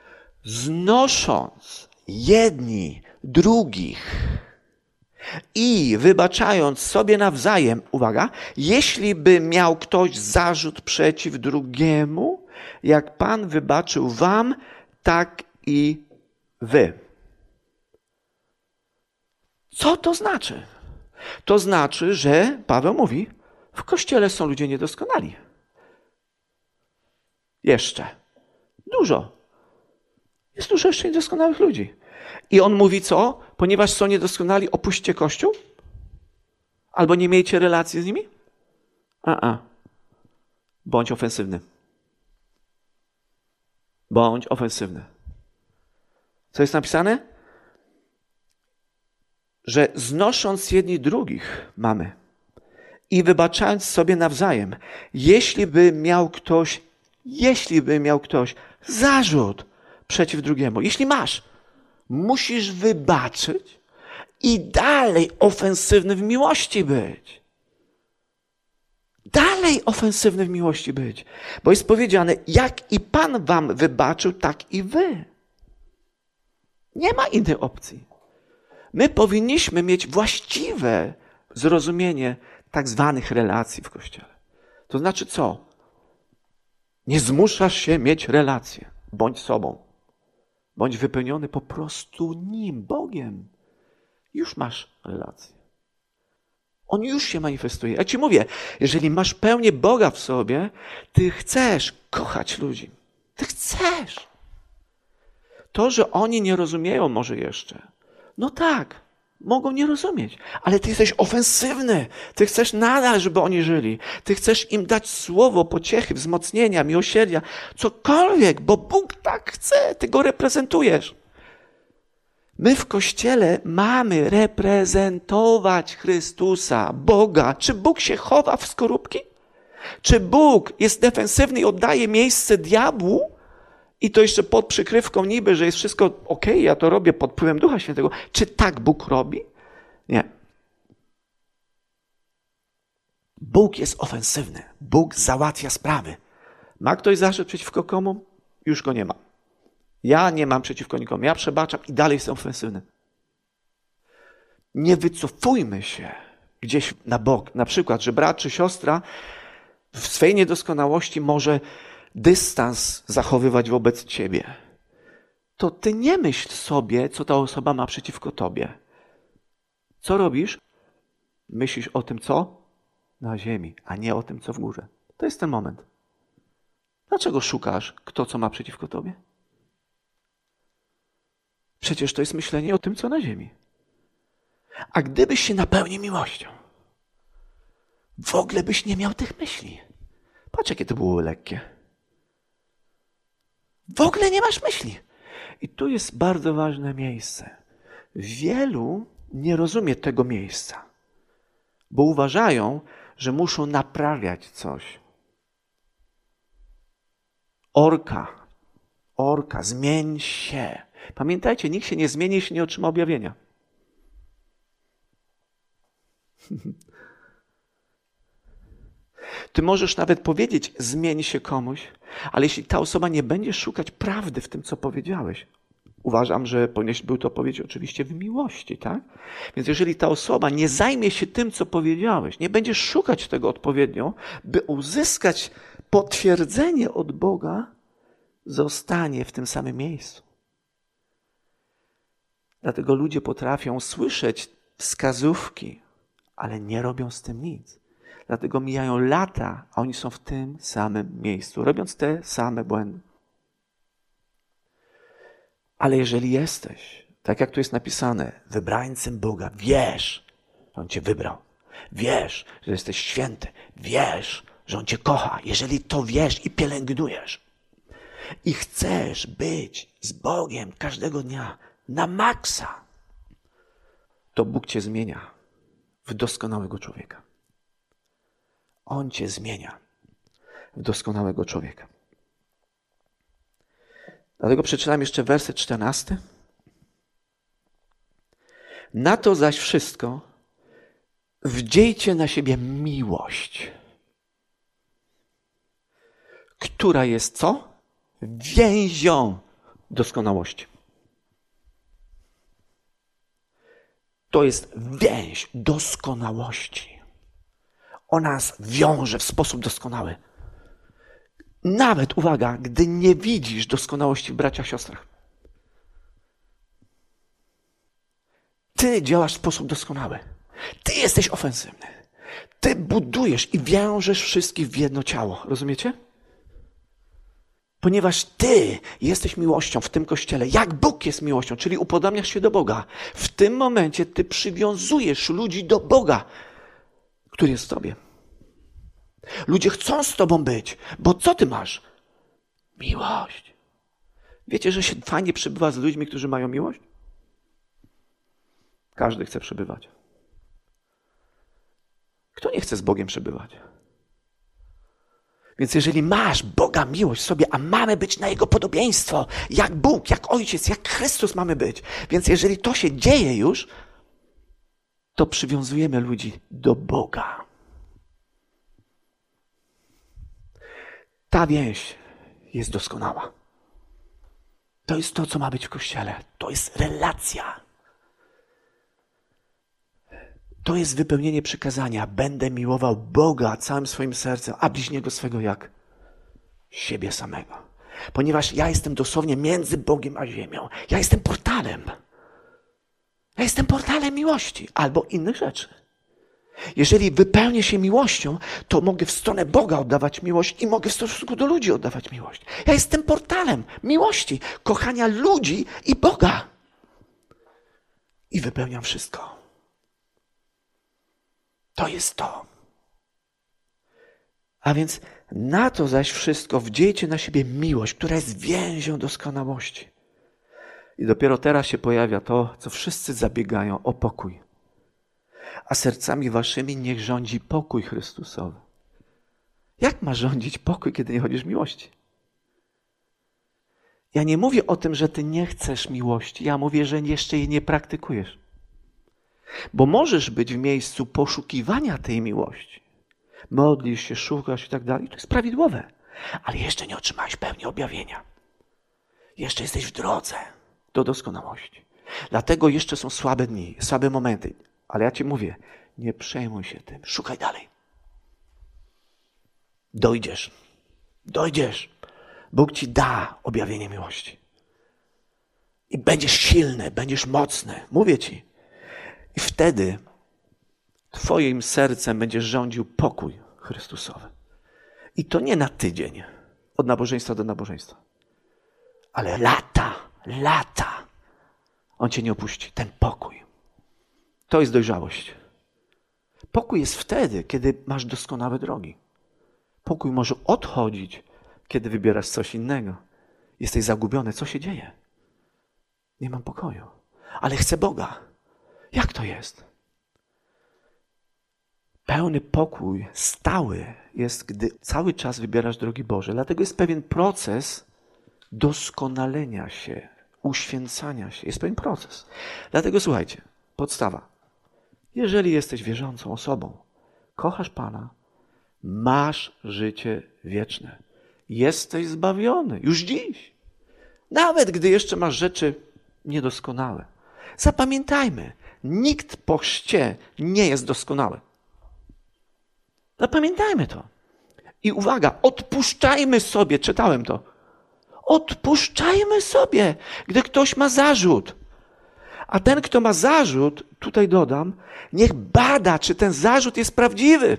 Znosząc jedni drugich i wybaczając sobie nawzajem, uwaga, jeśli by miał ktoś zarzut przeciw drugiemu, jak Pan wybaczył wam, tak i wy. Co to znaczy? To znaczy, że Paweł mówi, w Kościele są ludzie niedoskonali. Jeszcze. Dużo. Jest dużo jeszcze niedoskonałych ludzi. I on mówi co? Ponieważ są niedoskonali, opuśćcie Kościół? Albo nie miejcie relacji z nimi? Bądź ofensywny. Bądź ofensywny. Co jest napisane? Że znosząc jedni drugich mamy i wybaczając sobie nawzajem, jeśli by miał ktoś zarzut przeciw drugiemu, jeśli masz, musisz wybaczyć i dalej ofensywny w miłości być. Dalej ofensywny w miłości być. Bo jest powiedziane, jak i Pan wam wybaczył, tak i wy. Nie ma innej opcji. My powinniśmy mieć właściwe zrozumienie tak zwanych relacji w Kościele. To znaczy co? Nie zmuszasz się mieć relacje. Bądź sobą. Bądź wypełniony po prostu Nim, Bogiem. Już masz relację. On już się manifestuje. Ja ci mówię, jeżeli masz pełnię Boga w sobie, ty chcesz kochać ludzi. Ty chcesz. To, że oni nie rozumieją może jeszcze. No tak, mogą nie rozumieć, ale ty jesteś ofensywny. Ty chcesz nadal, żeby oni żyli. Ty chcesz im dać słowo pociechy, wzmocnienia, miłosierdzia, cokolwiek, bo Bóg tak chce. Ty Go reprezentujesz. My w Kościele mamy reprezentować Chrystusa, Boga. Czy Bóg się chowa w skorupki? Czy Bóg jest defensywny i oddaje miejsce diabłu? I to jeszcze pod przykrywką niby, że jest wszystko okej, ja to robię pod wpływem Ducha Świętego. Czy tak Bóg robi? Nie. Bóg jest ofensywny. Bóg załatwia sprawy. Ma ktoś zarzut przeciwko komu? Już go nie ma. Ja nie mam przeciwko nikomu. Ja przebaczam i dalej jestem ofensywny. Nie wycofujmy się gdzieś na bok. Na przykład, że brat czy siostra w swej niedoskonałości może dystans zachowywać wobec ciebie. To ty nie myśl sobie, co ta osoba ma przeciwko tobie. Co robisz? Myślisz o tym, co na ziemi, a nie o tym, co w górze. To jest ten moment. Dlaczego szukasz, kto co ma przeciwko tobie? Przecież to jest myślenie o tym, co na ziemi. A gdybyś się napełnił miłością, w ogóle byś nie miał tych myśli. Patrz, jakie to było lekkie. W ogóle nie masz myśli. I tu jest bardzo ważne miejsce. Wielu nie rozumie tego miejsca, bo uważają, że muszą naprawiać coś. Orka, zmień się. Pamiętajcie, nikt się nie zmieni, jeśli nie otrzyma objawienia. Ty możesz nawet powiedzieć, zmień się komuś, ale jeśli ta osoba nie będzie szukać prawdy w tym, co powiedziałeś, uważam, że powinieneś był to powiedzieć oczywiście w miłości, tak? Więc jeżeli ta osoba nie zajmie się tym, co powiedziałeś, nie będzie szukać tego odpowiednio, by uzyskać potwierdzenie od Boga, zostanie w tym samym miejscu. Dlatego ludzie potrafią słyszeć wskazówki, ale nie robią z tym nic. Dlatego mijają lata, a oni są w tym samym miejscu, robiąc te same błędy. Ale jeżeli jesteś, tak jak tu jest napisane, wybrańcem Boga, wiesz, że On cię wybrał. Wiesz, że jesteś święty. Wiesz, że On cię kocha. Jeżeli to wiesz i pielęgnujesz i chcesz być z Bogiem każdego dnia na maksa, to Bóg cię zmienia w doskonałego człowieka. On cię zmienia w doskonałego człowieka. Dlatego przeczytam jeszcze werset 14. Na to zaś wszystko wdziejcie na siebie miłość, która jest co? Więzią doskonałości. To jest więź doskonałości. Ona nas wiąże w sposób doskonały. Nawet, uwaga, gdy nie widzisz doskonałości w braciach, siostrach. Ty działasz w sposób doskonały. Ty jesteś ofensywny. Ty budujesz i wiążesz wszystkich w jedno ciało. Rozumiecie? Ponieważ Ty jesteś miłością w tym Kościele, jak Bóg jest miłością, czyli upodobniasz się do Boga. W tym momencie Ty przywiązujesz ludzi do Boga, który jest w Tobie. Ludzie chcą z Tobą być, bo co Ty masz? Miłość. Wiecie, że się fajnie przebywa z ludźmi, którzy mają miłość? Każdy chce przebywać. Kto nie chce z Bogiem przebywać? Więc jeżeli masz Boga miłość w sobie, a mamy być na Jego podobieństwo, jak Bóg, jak Ojciec, jak Chrystus mamy być. Więc jeżeli to się dzieje już, to przywiązujemy ludzi do Boga. Ta więź jest doskonała. To jest to, co ma być w Kościele. To jest relacja. To jest wypełnienie przykazania. Będę miłował Boga całym swoim sercem, a bliźniego swego jak siebie samego. Ponieważ ja jestem dosłownie między Bogiem a ziemią. Ja jestem portalem. Ja jestem portalem miłości albo innych rzeczy. Jeżeli wypełnię się miłością, to mogę w stronę Boga oddawać miłość i mogę w stosunku do ludzi oddawać miłość. Ja jestem portalem miłości, kochania ludzi i Boga. I wypełniam wszystko. To jest to. A więc na to zaś wszystko wdziejcie na siebie miłość, która jest więzią doskonałości. I dopiero teraz się pojawia to, co wszyscy zabiegają o pokój. A sercami waszymi niech rządzi pokój Chrystusowy. Jak ma rządzić pokój, kiedy nie chodzisz w miłości? Ja nie mówię o tym, że ty nie chcesz miłości. Ja mówię, że jeszcze jej nie praktykujesz. Bo możesz być w miejscu poszukiwania tej miłości. Modlisz się, szukasz i tak dalej. To jest prawidłowe. Ale jeszcze nie otrzymałeś pełni objawienia. Jeszcze jesteś w drodze do doskonałości. Dlatego jeszcze są słabe dni, słabe momenty. Ale ja ci mówię, nie przejmuj się tym. Szukaj dalej. Dojdziesz. Dojdziesz. Bóg ci da objawienie miłości. I będziesz silny, będziesz mocny. Mówię ci. I wtedy twoim sercem będzie rządził pokój Chrystusowy. I to nie na tydzień, od nabożeństwa do nabożeństwa. Ale lata. On cię nie opuści. Ten pokój. To jest dojrzałość. Pokój jest wtedy, kiedy masz doskonałe drogi. Pokój może odchodzić, kiedy wybierasz coś innego. Jesteś zagubiony. Co się dzieje? Nie mam pokoju. Ale chcę Boga. Jak to jest? Pełny pokój, stały jest, gdy cały czas wybierasz drogi Boże. Dlatego jest pewien proces doskonalenia się, uświęcania się. Jest pewien proces. Dlatego słuchajcie, podstawa. Jeżeli jesteś wierzącą osobą, kochasz Pana, masz życie wieczne. Jesteś zbawiony już dziś. Nawet gdy jeszcze masz rzeczy niedoskonałe. Zapamiętajmy, nikt po chrzcie nie jest doskonały. Zapamiętajmy to. I uwaga, odpuszczajmy sobie, czytałem to. Odpuszczajmy sobie, gdy ktoś ma zarzut. A ten, kto ma zarzut, tutaj dodam, niech bada, czy ten zarzut jest prawdziwy.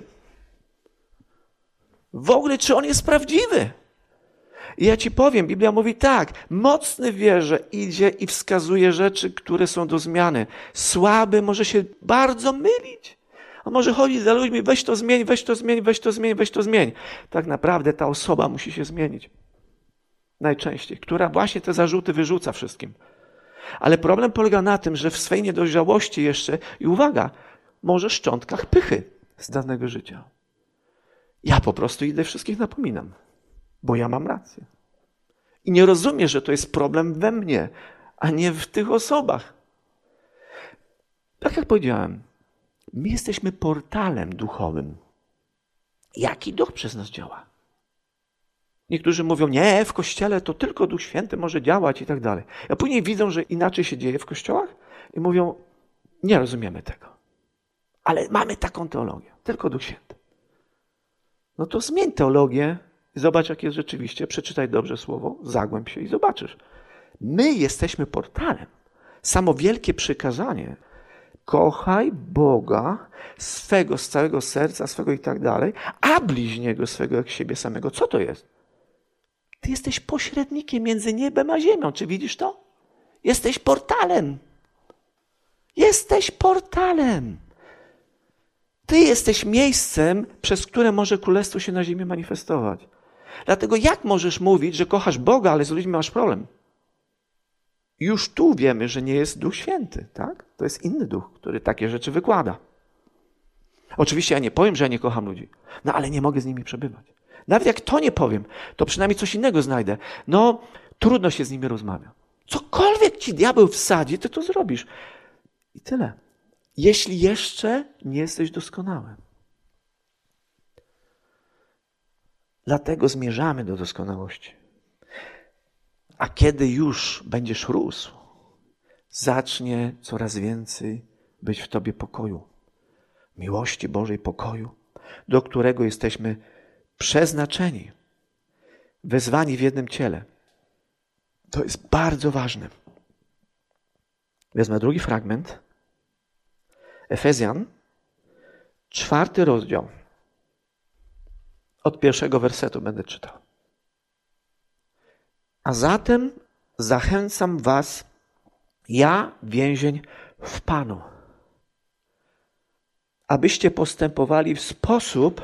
W ogóle, czy on jest prawdziwy. I ja ci powiem, Biblia mówi tak, mocny w wierze idzie i wskazuje rzeczy, które są do zmiany. Słaby może się bardzo mylić. On może chodzić za ludźmi, weź to zmień, weź to zmień, weź to zmień, weź to zmień. Tak naprawdę ta osoba musi się zmienić. Najczęściej, która właśnie te zarzuty wyrzuca wszystkim. Ale problem polega na tym, że w swej niedojrzałości jeszcze, i uwaga, może szczątkach pychy z danego życia. Ja po prostu idę wszystkich napominam, bo ja mam rację. I nie rozumiem, że to jest problem we mnie, a nie w tych osobach. Tak jak powiedziałem, my jesteśmy portalem duchowym. Jaki duch przez nas działa? Niektórzy mówią, nie, w Kościele to tylko Duch Święty może działać i tak dalej. A później widzą, że inaczej się dzieje w kościołach i mówią, nie rozumiemy tego. Ale mamy taką teologię, tylko Duch Święty. No to zmień teologię i zobacz, jak jest rzeczywiście. Przeczytaj dobrze słowo, zagłęb się i zobaczysz. My jesteśmy portalem. Samo wielkie przykazanie. Kochaj Boga swego z całego serca, swego i tak dalej, a bliźniego swego jak siebie samego. Co to jest? Ty jesteś pośrednikiem między niebem a ziemią. Czy widzisz to? Jesteś portalem. Jesteś portalem. Ty jesteś miejscem, przez które może królestwo się na ziemi manifestować. Dlatego jak możesz mówić, że kochasz Boga, ale z ludźmi masz problem? Już tu wiemy, że nie jest Duch Święty, tak? To jest inny duch, który takie rzeczy wykłada. Oczywiście ja nie powiem, że ja nie kocham ludzi, no ale nie mogę z nimi przebywać. Nawet jak to nie powiem, to przynajmniej coś innego znajdę. No, trudno się z nimi rozmawia. Cokolwiek ci diabeł wsadzi, ty to zrobisz. I tyle. Jeśli jeszcze nie jesteś doskonały. Dlatego zmierzamy do doskonałości. A kiedy już będziesz rósł, zacznie coraz więcej być w tobie pokoju. Miłości Bożej pokoju, do którego jesteśmy przeznaczeni, wezwani w jednym ciele. To jest bardzo ważne. Wezmę drugi fragment. Efezjan, 4 rozdział. Od 1 wersetu będę czytał. A zatem zachęcam was, ja, więzień, w Panu, abyście postępowali w sposób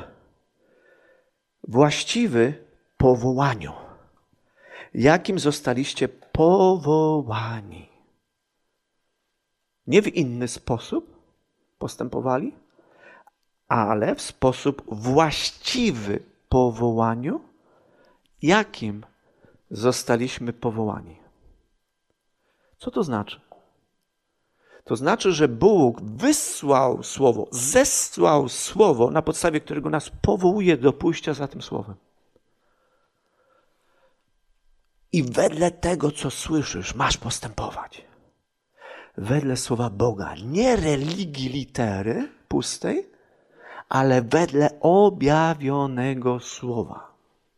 właściwy powołaniu, jakim zostaliście powołani. Nie w inny sposób postępowali, ale w sposób właściwy powołaniu, jakim zostaliśmy powołani. Co to znaczy? To znaczy, że Bóg wysłał słowo, zesłał słowo, na podstawie którego nas powołuje do pójścia za tym słowem. I wedle tego, co słyszysz, masz postępować. Wedle słowa Boga, nie religii litery pustej, ale wedle objawionego słowa.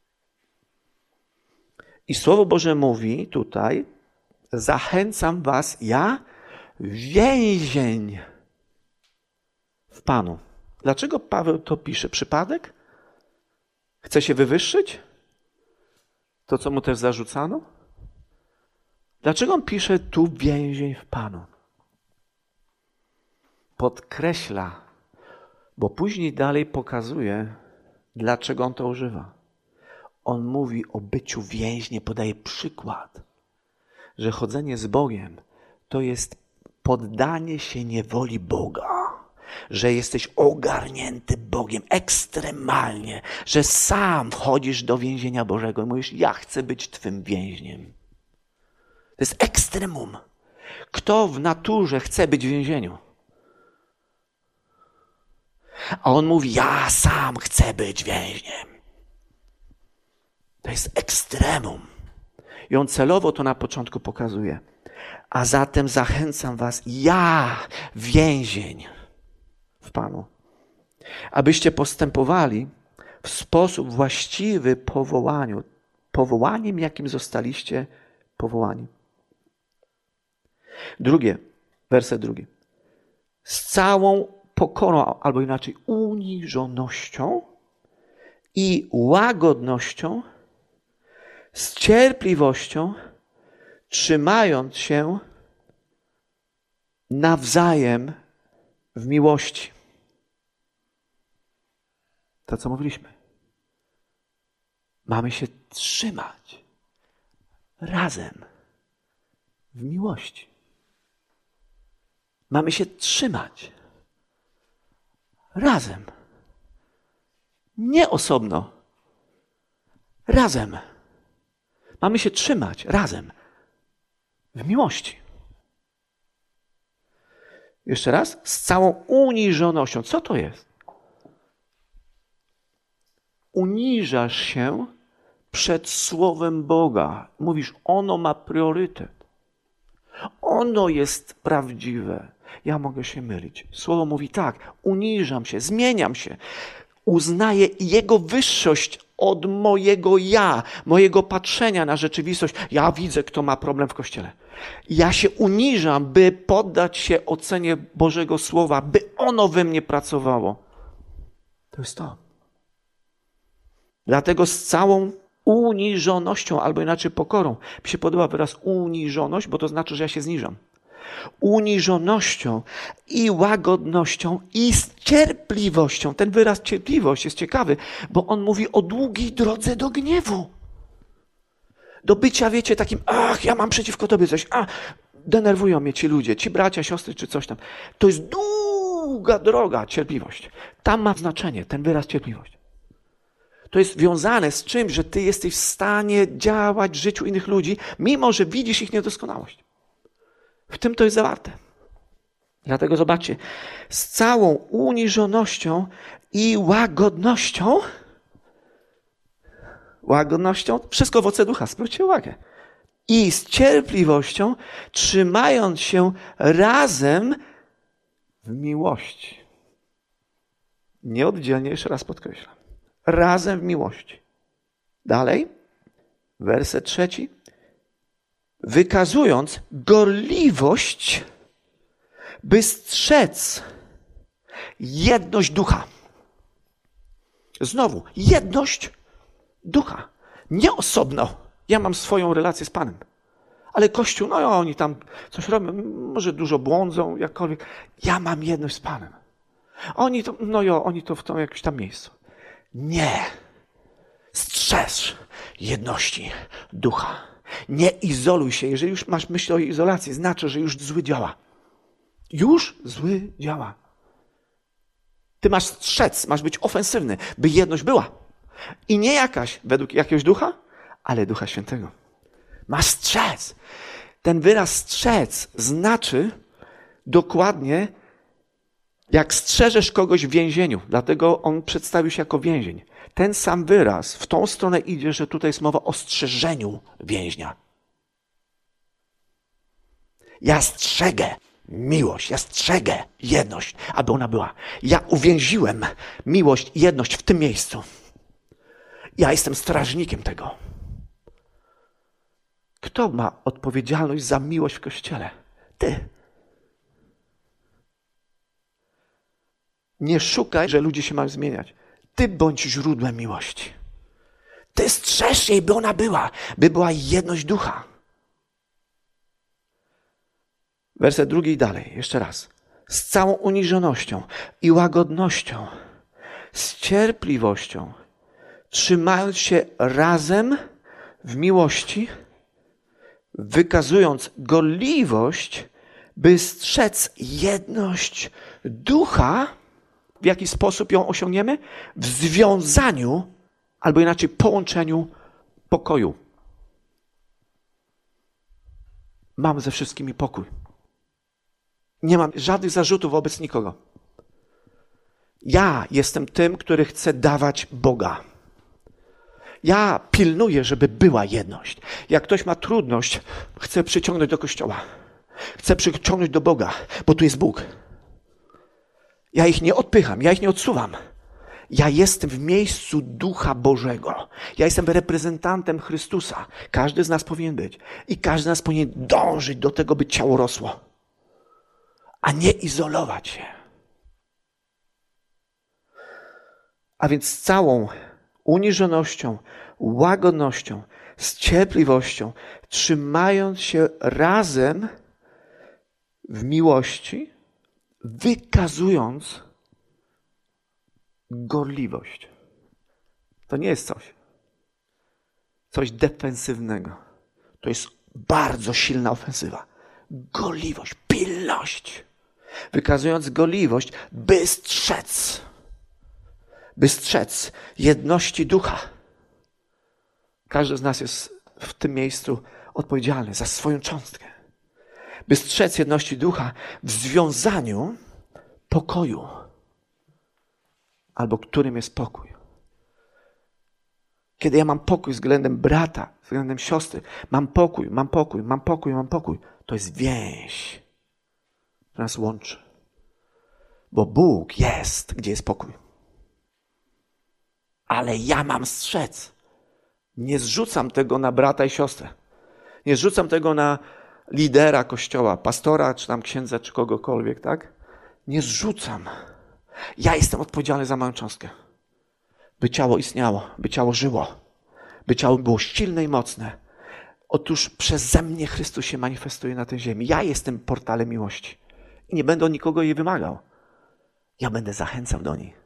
I Słowo Boże mówi tutaj, zachęcam was, ja, więzień w Panu. Dlaczego Paweł to pisze? Przypadek? Chce się wywyższyć? To, co mu też zarzucano? Dlaczego on pisze tu więzień w Panu? Podkreśla, bo później dalej pokazuje, dlaczego on to używa. On mówi o byciu więźniem, podaje przykład, że chodzenie z Bogiem to jest poddanie się niewoli Boga, że jesteś ogarnięty Bogiem ekstremalnie, że sam wchodzisz do więzienia Bożego i mówisz, ja chcę być Twym więźniem. To jest ekstremum. Kto w naturze chce być w więzieniu? A on mówi, ja sam chcę być więźniem. To jest ekstremum. I on celowo to na początku pokazuje. A zatem zachęcam was, ja, więzień w Panu, abyście postępowali w sposób właściwy powołaniem, jakim zostaliście powołani. Werset drugi. Z całą pokorą, albo inaczej uniżonością i łagodnością, z cierpliwością, trzymając się nawzajem w miłości. To, co mówiliśmy. Mamy się trzymać razem w miłości. Mamy się trzymać razem. Nie osobno. Razem. Mamy się trzymać razem w miłości. Jeszcze raz. Z całą uniżonością. Co to jest? Uniżasz się przed Słowem Boga. Mówisz, ono ma priorytet. Ono jest prawdziwe. Ja mogę się mylić. Słowo mówi tak, uniżam się, zmieniam się. Uznaję Jego wyższość od mojego ja, mojego patrzenia na rzeczywistość. Ja widzę, kto ma problem w Kościele. Ja się uniżam, by poddać się ocenie Bożego Słowa, by ono we mnie pracowało. To jest to. Dlatego z całą uniżonością, albo inaczej pokorą. Mi się podoba wyraz uniżoność, bo to znaczy, że ja się zniżam. Uniżonością i łagodnością i z cierpliwością. Ten wyraz cierpliwość jest ciekawy, bo on mówi o długiej drodze do gniewu. Do bycia, wiecie, takim, ja mam przeciwko tobie coś, denerwują mnie ci ludzie, ci bracia, siostry, czy coś tam. To jest długa droga, cierpliwość. Tam ma znaczenie ten wyraz cierpliwość. To jest związane z czymś, że ty jesteś w stanie działać w życiu innych ludzi, mimo że widzisz ich niedoskonałość. W tym to jest zawarte. Dlatego zobaczcie, z całą uniżonością i łagodnością, wszystko w owoce ducha, zwróćcie uwagę, i z cierpliwością, trzymając się razem w miłości. Nieoddzielnie, jeszcze raz podkreślam. Razem w miłości. Dalej, werset 3. Wykazując gorliwość, by strzec jedność ducha. Znowu, jedność ducha. Nie osobno. Ja mam swoją relację z Panem. Ale Kościół, oni tam coś robią, może dużo błądzą, jakkolwiek. Ja mam jedność z Panem. Oni to w tym jakimś tam miejscu. Nie. Strzeż jedności ducha. Nie izoluj się. Jeżeli już masz myśl o izolacji, znaczy, że już zły działa. Już zły działa. Ty masz strzec, masz być ofensywny, by jedność była. I nie jakaś, według jakiegoś ducha, ale Ducha Świętego. Masz strzec. Ten wyraz strzec znaczy dokładnie, jak strzeżesz kogoś w więzieniu. Dlatego on przedstawił się jako więzień. Ten sam wyraz w tą stronę idzie, że tutaj jest mowa o strzeżeniu więźnia. Ja strzegę miłość, ja strzegę jedność, aby ona była. Ja uwięziłem miłość i jedność w tym miejscu. Ja jestem strażnikiem tego. Kto ma odpowiedzialność za miłość w Kościele? Ty. Nie szukaj, że ludzie się mają zmieniać. Ty bądź źródłem miłości. Ty strzeż jej, by ona była, by była jedność ducha. Werset 2 i dalej, jeszcze raz. Z całą uniżonością i łagodnością, z cierpliwością, trzymając się razem w miłości, wykazując gorliwość, by strzec jedność ducha. W jaki sposób ją osiągniemy? W związaniu, albo inaczej połączeniu pokoju. Mam ze wszystkimi pokój. Nie mam żadnych zarzutów wobec nikogo. Ja jestem tym, który chce dawać Boga. Ja pilnuję, żeby była jedność. Jak ktoś ma trudność, chcę przyciągnąć do Kościoła. Chcę przyciągnąć do Boga, bo tu jest Bóg. Ja ich nie odpycham, ja ich nie odsuwam. Ja jestem w miejscu Ducha Bożego. Ja jestem reprezentantem Chrystusa. Każdy z nas powinien być. I każdy z nas powinien dążyć do tego, by ciało rosło. A nie izolować się. A więc z całą uniżonością, łagodnością, z cierpliwością, trzymając się razem w miłości, wykazując gorliwość. To nie jest coś defensywnego. To jest bardzo silna ofensywa. Gorliwość, pilność. Wykazując gorliwość, by strzec jedności ducha. Każdy z nas jest w tym miejscu odpowiedzialny za swoją cząstkę. By strzec jedności ducha w związaniu pokoju. Albo którym jest pokój. Kiedy ja mam pokój względem brata, względem siostry, mam pokój. To jest więź, która nas łączy. Bo Bóg jest, gdzie jest pokój. Ale ja mam strzec. Nie zrzucam tego na brata i siostrę. Nie zrzucam tego na lidera kościoła, pastora, czy tam księdza, czy kogokolwiek, tak? Nie zrzucam. Ja jestem odpowiedzialny za moją cząstkę. By ciało istniało, by ciało żyło, by ciało było silne i mocne. Otóż przeze mnie Chrystus się manifestuje na tej ziemi. Ja jestem portalem miłości. I nie będę od nikogo jej wymagał. Ja będę zachęcał do niej.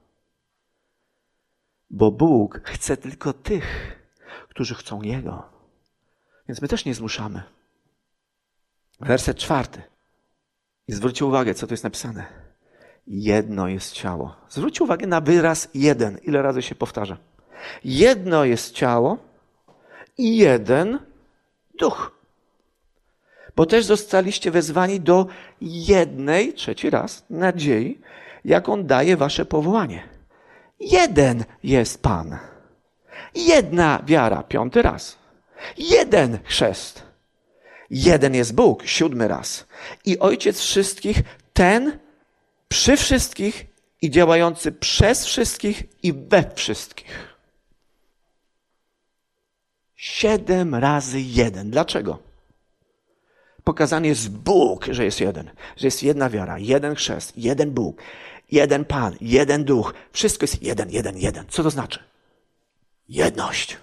Bo Bóg chce tylko tych, którzy chcą Jego. Więc my też nie zmuszamy. Werset 4. I zwróćcie uwagę, co tu jest napisane. Jedno jest ciało. Zwróćcie uwagę na wyraz jeden. Ile razy się powtarza. Jedno jest ciało i jeden duch. Bo też zostaliście wezwani do jednej, trzeci raz, nadziei, jaką daje wasze powołanie. Jeden jest Pan. Jedna wiara, 5. raz. Jeden chrzest. Jeden jest Bóg, 7. raz. I Ojciec wszystkich, ten przy wszystkich i działający przez wszystkich i we wszystkich. 7 razy jeden. Dlaczego? Pokazany jest Bóg, że jest jeden. Że jest jedna wiara, jeden chrzest, jeden Bóg, jeden Pan, jeden Duch. Wszystko jest jeden. Co to znaczy? Jedność.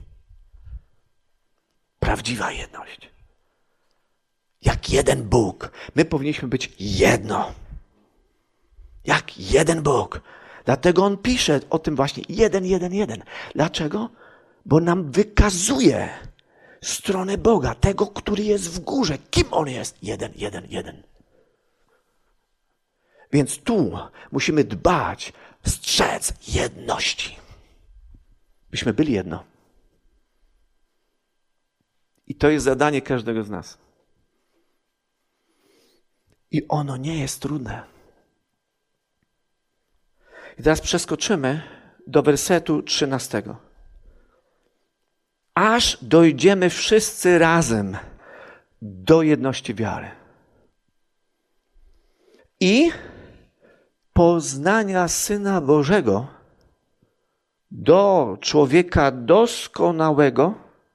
Prawdziwa jedność. Jak jeden Bóg. My powinniśmy być jedno. Jak jeden Bóg. Dlatego On pisze o tym właśnie jeden. Dlaczego? Bo nam wykazuje stronę Boga, tego, który jest w górze. Kim On jest? Jeden. Więc tu musimy dbać, strzec jedności. Byśmy byli jedno. I to jest zadanie każdego z nas. I ono nie jest trudne. I teraz przeskoczymy do wersetu 13. Aż dojdziemy wszyscy razem do jedności wiary i poznania Syna Bożego, do człowieka doskonałego,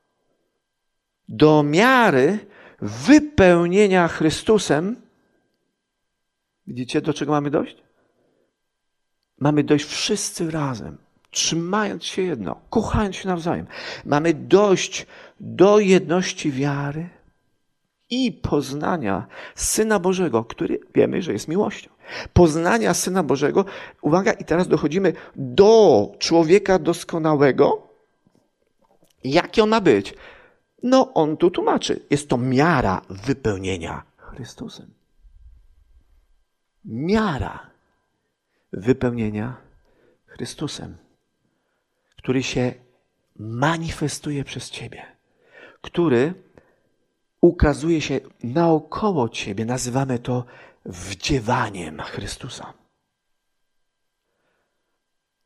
do miary wypełnienia Chrystusem. Widzicie, do czego mamy dojść? Mamy dojść wszyscy razem, trzymając się jedno, kochając się nawzajem. Mamy dojść do jedności wiary i poznania Syna Bożego, który wiemy, że jest miłością. Poznania Syna Bożego. Uwaga, i teraz dochodzimy do człowieka doskonałego. Jaki on ma być? No, on tu tłumaczy. Jest to miara wypełnienia Chrystusem. Miara wypełnienia Chrystusem, który się manifestuje przez ciebie, który ukazuje się naokoło ciebie. Nazywamy to wdziewaniem Chrystusa.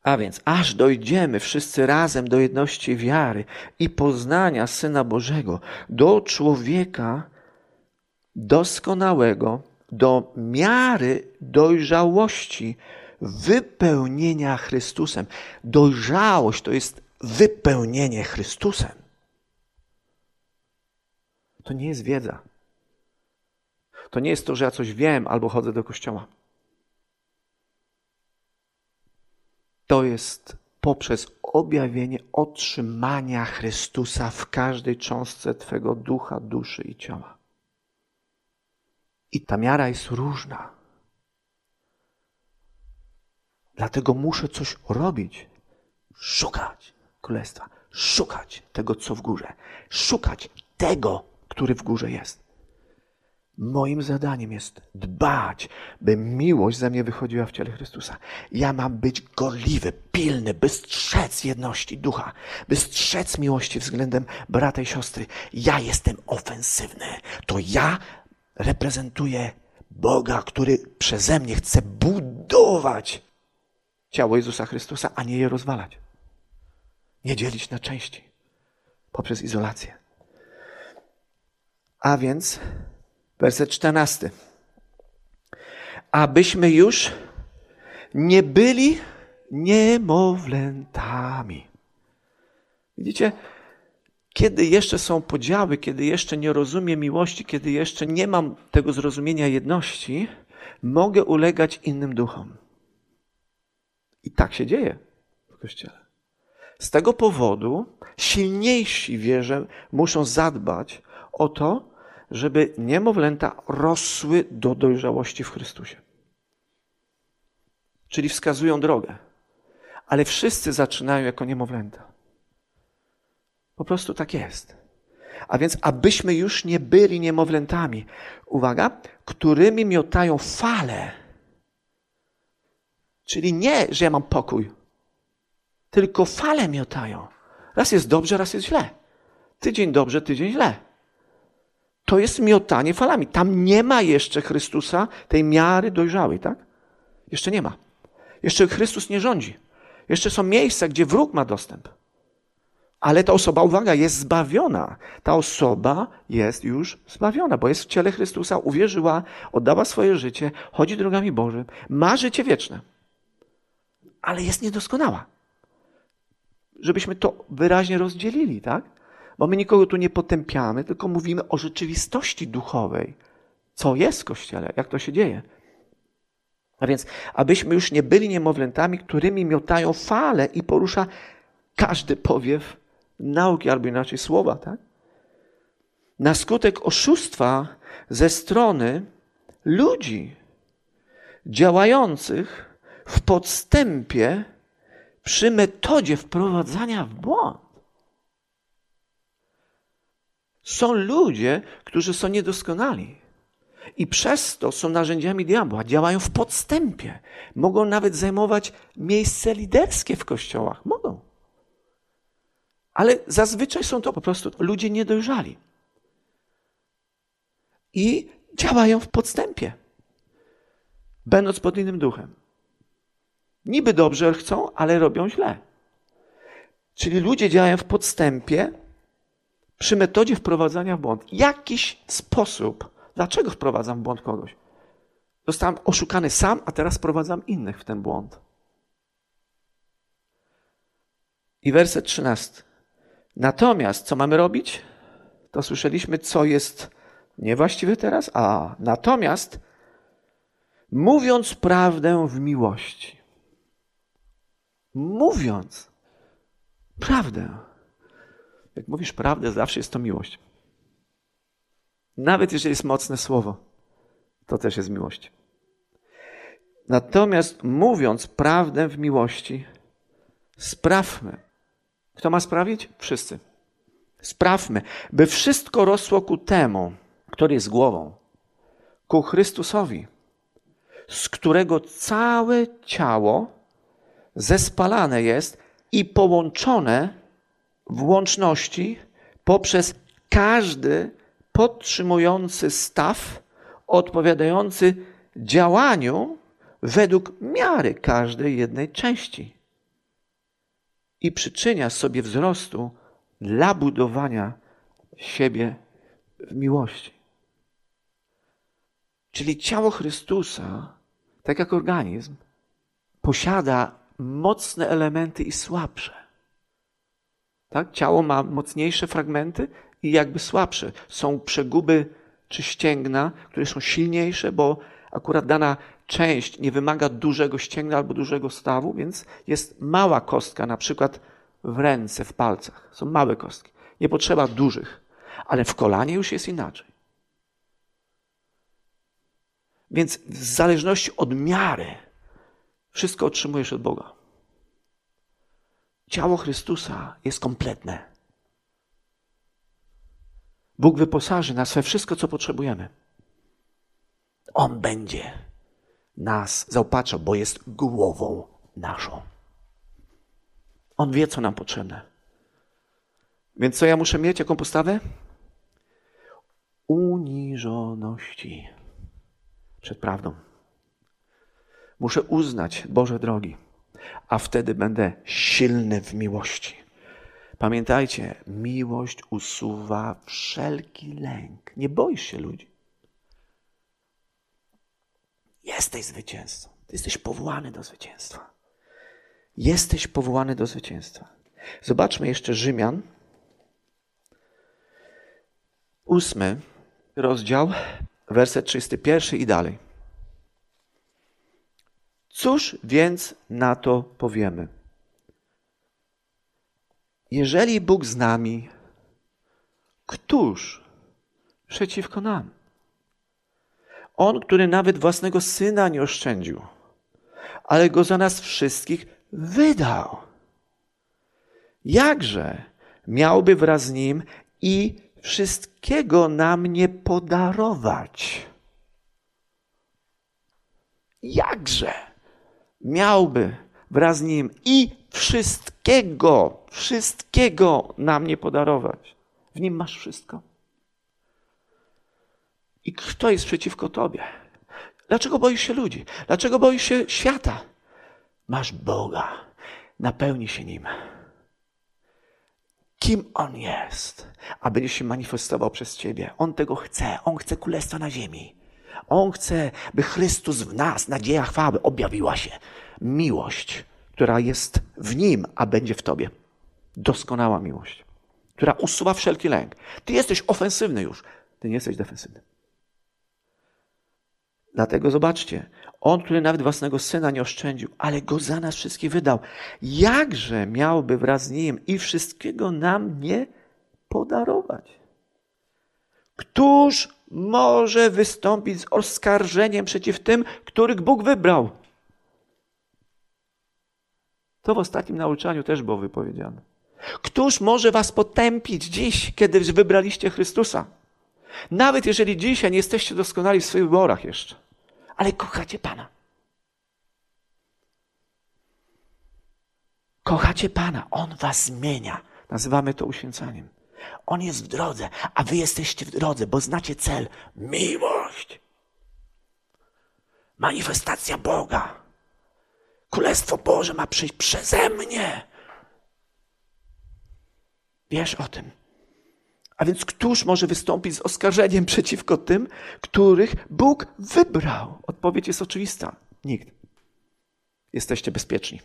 A więc, aż dojdziemy wszyscy razem do jedności wiary i poznania Syna Bożego, do człowieka doskonałego, do miary dojrzałości, wypełnienia Chrystusem. Dojrzałość to jest wypełnienie Chrystusem. To nie jest wiedza. To nie jest to, że ja coś wiem albo chodzę do kościoła. To jest poprzez objawienie otrzymania Chrystusa w każdej cząstce Twego ducha, duszy i ciała. I ta miara jest różna. Dlatego muszę coś robić. Szukać Królestwa. Szukać tego, co w górze. Szukać tego, który w górze jest. Moim zadaniem jest dbać, by miłość ze mnie wychodziła w ciele Chrystusa. Ja mam być gorliwy, pilny, by strzec jedności ducha, by strzec miłości względem brata i siostry. Ja jestem ofensywny. To ja reprezentuję Boga, który przeze mnie chce budować ciało Jezusa Chrystusa, a nie je rozwalać. Nie dzielić na części poprzez izolację. A więc werset 14. Abyśmy już nie byli niemowlętami. Widzicie? Kiedy jeszcze są podziały, kiedy jeszcze nie rozumiem miłości, kiedy jeszcze nie mam tego zrozumienia jedności, mogę ulegać innym duchom. I tak się dzieje w Kościele. Z tego powodu silniejsi wierzę muszą zadbać o to, żeby niemowlęta rosły do dojrzałości w Chrystusie. Czyli wskazują drogę. Ale wszyscy zaczynają jako niemowlęta. Po prostu tak jest. A więc abyśmy już nie byli niemowlętami, uwaga, którymi miotają fale. Czyli nie, że ja mam pokój, tylko fale miotają. Raz jest dobrze, raz jest źle. Tydzień dobrze, tydzień źle. To jest miotanie falami. Tam nie ma jeszcze Chrystusa, tej miary dojrzałej, tak? Jeszcze nie ma. Jeszcze Chrystus nie rządzi. Jeszcze są miejsca, gdzie wróg ma dostęp. Ale ta osoba, uwaga, jest zbawiona. Ta osoba jest już zbawiona, bo jest w ciele Chrystusa, uwierzyła, oddała swoje życie, chodzi drogami Bożymi, ma życie wieczne. Ale jest niedoskonała. Żebyśmy to wyraźnie rozdzielili, tak? Bo my nikogo tu nie potępiamy, tylko mówimy o rzeczywistości duchowej. Co jest w Kościele, jak to się dzieje. A więc, abyśmy już nie byli niemowlętami, którymi miotają fale i porusza każdy powiew nauki, albo inaczej słowa, tak? Na skutek oszustwa ze strony ludzi działających w podstępie przy metodzie wprowadzania w błąd. Są ludzie, którzy są niedoskonali i przez to są narzędziami diabła, działają w podstępie. Mogą nawet zajmować miejsce liderskie w kościołach. Mogą. Ale zazwyczaj są to po prostu ludzie niedojrzali. I działają w podstępie, będąc pod innym duchem. Niby dobrze chcą, ale robią źle. Czyli ludzie działają w podstępie przy metodzie wprowadzania w błąd. Jakiś sposób. Dlaczego wprowadzam w błąd kogoś? Zostałem oszukany sam, a teraz wprowadzam innych w ten błąd. I werset 13. Natomiast co mamy robić? To słyszeliśmy, co jest niewłaściwe teraz. Natomiast mówiąc prawdę w miłości. Mówiąc prawdę. Jak mówisz prawdę, zawsze jest to miłość. Nawet jeżeli jest mocne słowo, to też jest miłość. Natomiast mówiąc prawdę w miłości, sprawmy. Kto ma sprawić? Wszyscy. Sprawmy, by wszystko rosło ku temu, który jest głową, ku Chrystusowi, z którego całe ciało zespalane jest i połączone w łączności poprzez każdy podtrzymujący staw odpowiadający działaniu według miary każdej jednej części. i przyczynia sobie wzrostu dla budowania siebie w miłości. Czyli ciało Chrystusa, tak jak organizm, posiada mocne elementy i słabsze. Tak? Ciało ma mocniejsze fragmenty i jakby słabsze. Są przeguby czy ścięgna, które są silniejsze, bo akurat dana część nie wymaga dużego ścięgna albo dużego stawu, więc jest mała kostka, na przykład w ręce, w palcach. Są małe kostki. Nie potrzeba dużych, ale w kolanie już jest inaczej. Więc w zależności od miary wszystko otrzymujesz od Boga. Ciało Chrystusa jest kompletne. Bóg wyposaży nas we wszystko, co potrzebujemy. On będzie nas zaopatrzał, bo jest głową naszą. On wie, co nam potrzebne. Więc co ja muszę mieć? Jaką postawę? Uniżoności przed prawdą. Muszę uznać Boże drogi, a wtedy będę silny w miłości. Pamiętajcie, miłość usuwa wszelki lęk. Nie boisz się ludzi. Jesteś zwycięzcą. Ty jesteś powołany do zwycięstwa. Jesteś powołany do zwycięstwa. Zobaczmy jeszcze Rzymian. 8 rozdział, werset 31 i dalej. Cóż więc na to powiemy? Jeżeli Bóg z nami, któż przeciwko nam? On, który nawet własnego Syna nie oszczędził, ale Go za nas wszystkich wydał. Jakże miałby wraz z Nim i wszystkiego nam nie podarować? Jakże miałby wraz z Nim i wszystkiego nam nie podarować? W Nim masz wszystko. I kto jest przeciwko tobie? Dlaczego boisz się ludzi? Dlaczego boisz się świata? Masz Boga. Napełnij się Nim. Kim On jest, a będzie się manifestował przez ciebie. On tego chce. On chce królestwa na ziemi. On chce, by Chrystus w nas, nadzieja chwały, objawiła się. Miłość, która jest w Nim, a będzie w tobie. Doskonała miłość, która usuwa wszelki lęk. Ty jesteś ofensywny już. Ty nie jesteś defensywny. Dlatego zobaczcie, On, który nawet własnego Syna nie oszczędził, ale Go za nas wszystkich wydał. Jakże miałby wraz z Nim i wszystkiego nam nie podarować? Któż może wystąpić z oskarżeniem przeciw tym, których Bóg wybrał? To w ostatnim nauczaniu też było wypowiedziane. Któż może was potępić dziś, kiedy wybraliście Chrystusa? Nawet jeżeli dzisiaj nie jesteście doskonali w swoich wyborach jeszcze, ale kochacie Pana. Kochacie Pana. On was zmienia. Nazywamy to uświęcaniem. On jest w drodze, a wy jesteście w drodze, bo znacie cel. Miłość. Manifestacja Boga. Królestwo Boże ma przyjść przeze mnie. Wiesz o tym. A więc któż może wystąpić z oskarżeniem przeciwko tym, których Bóg wybrał? Odpowiedź jest oczywista. Nikt. Jesteście bezpieczni.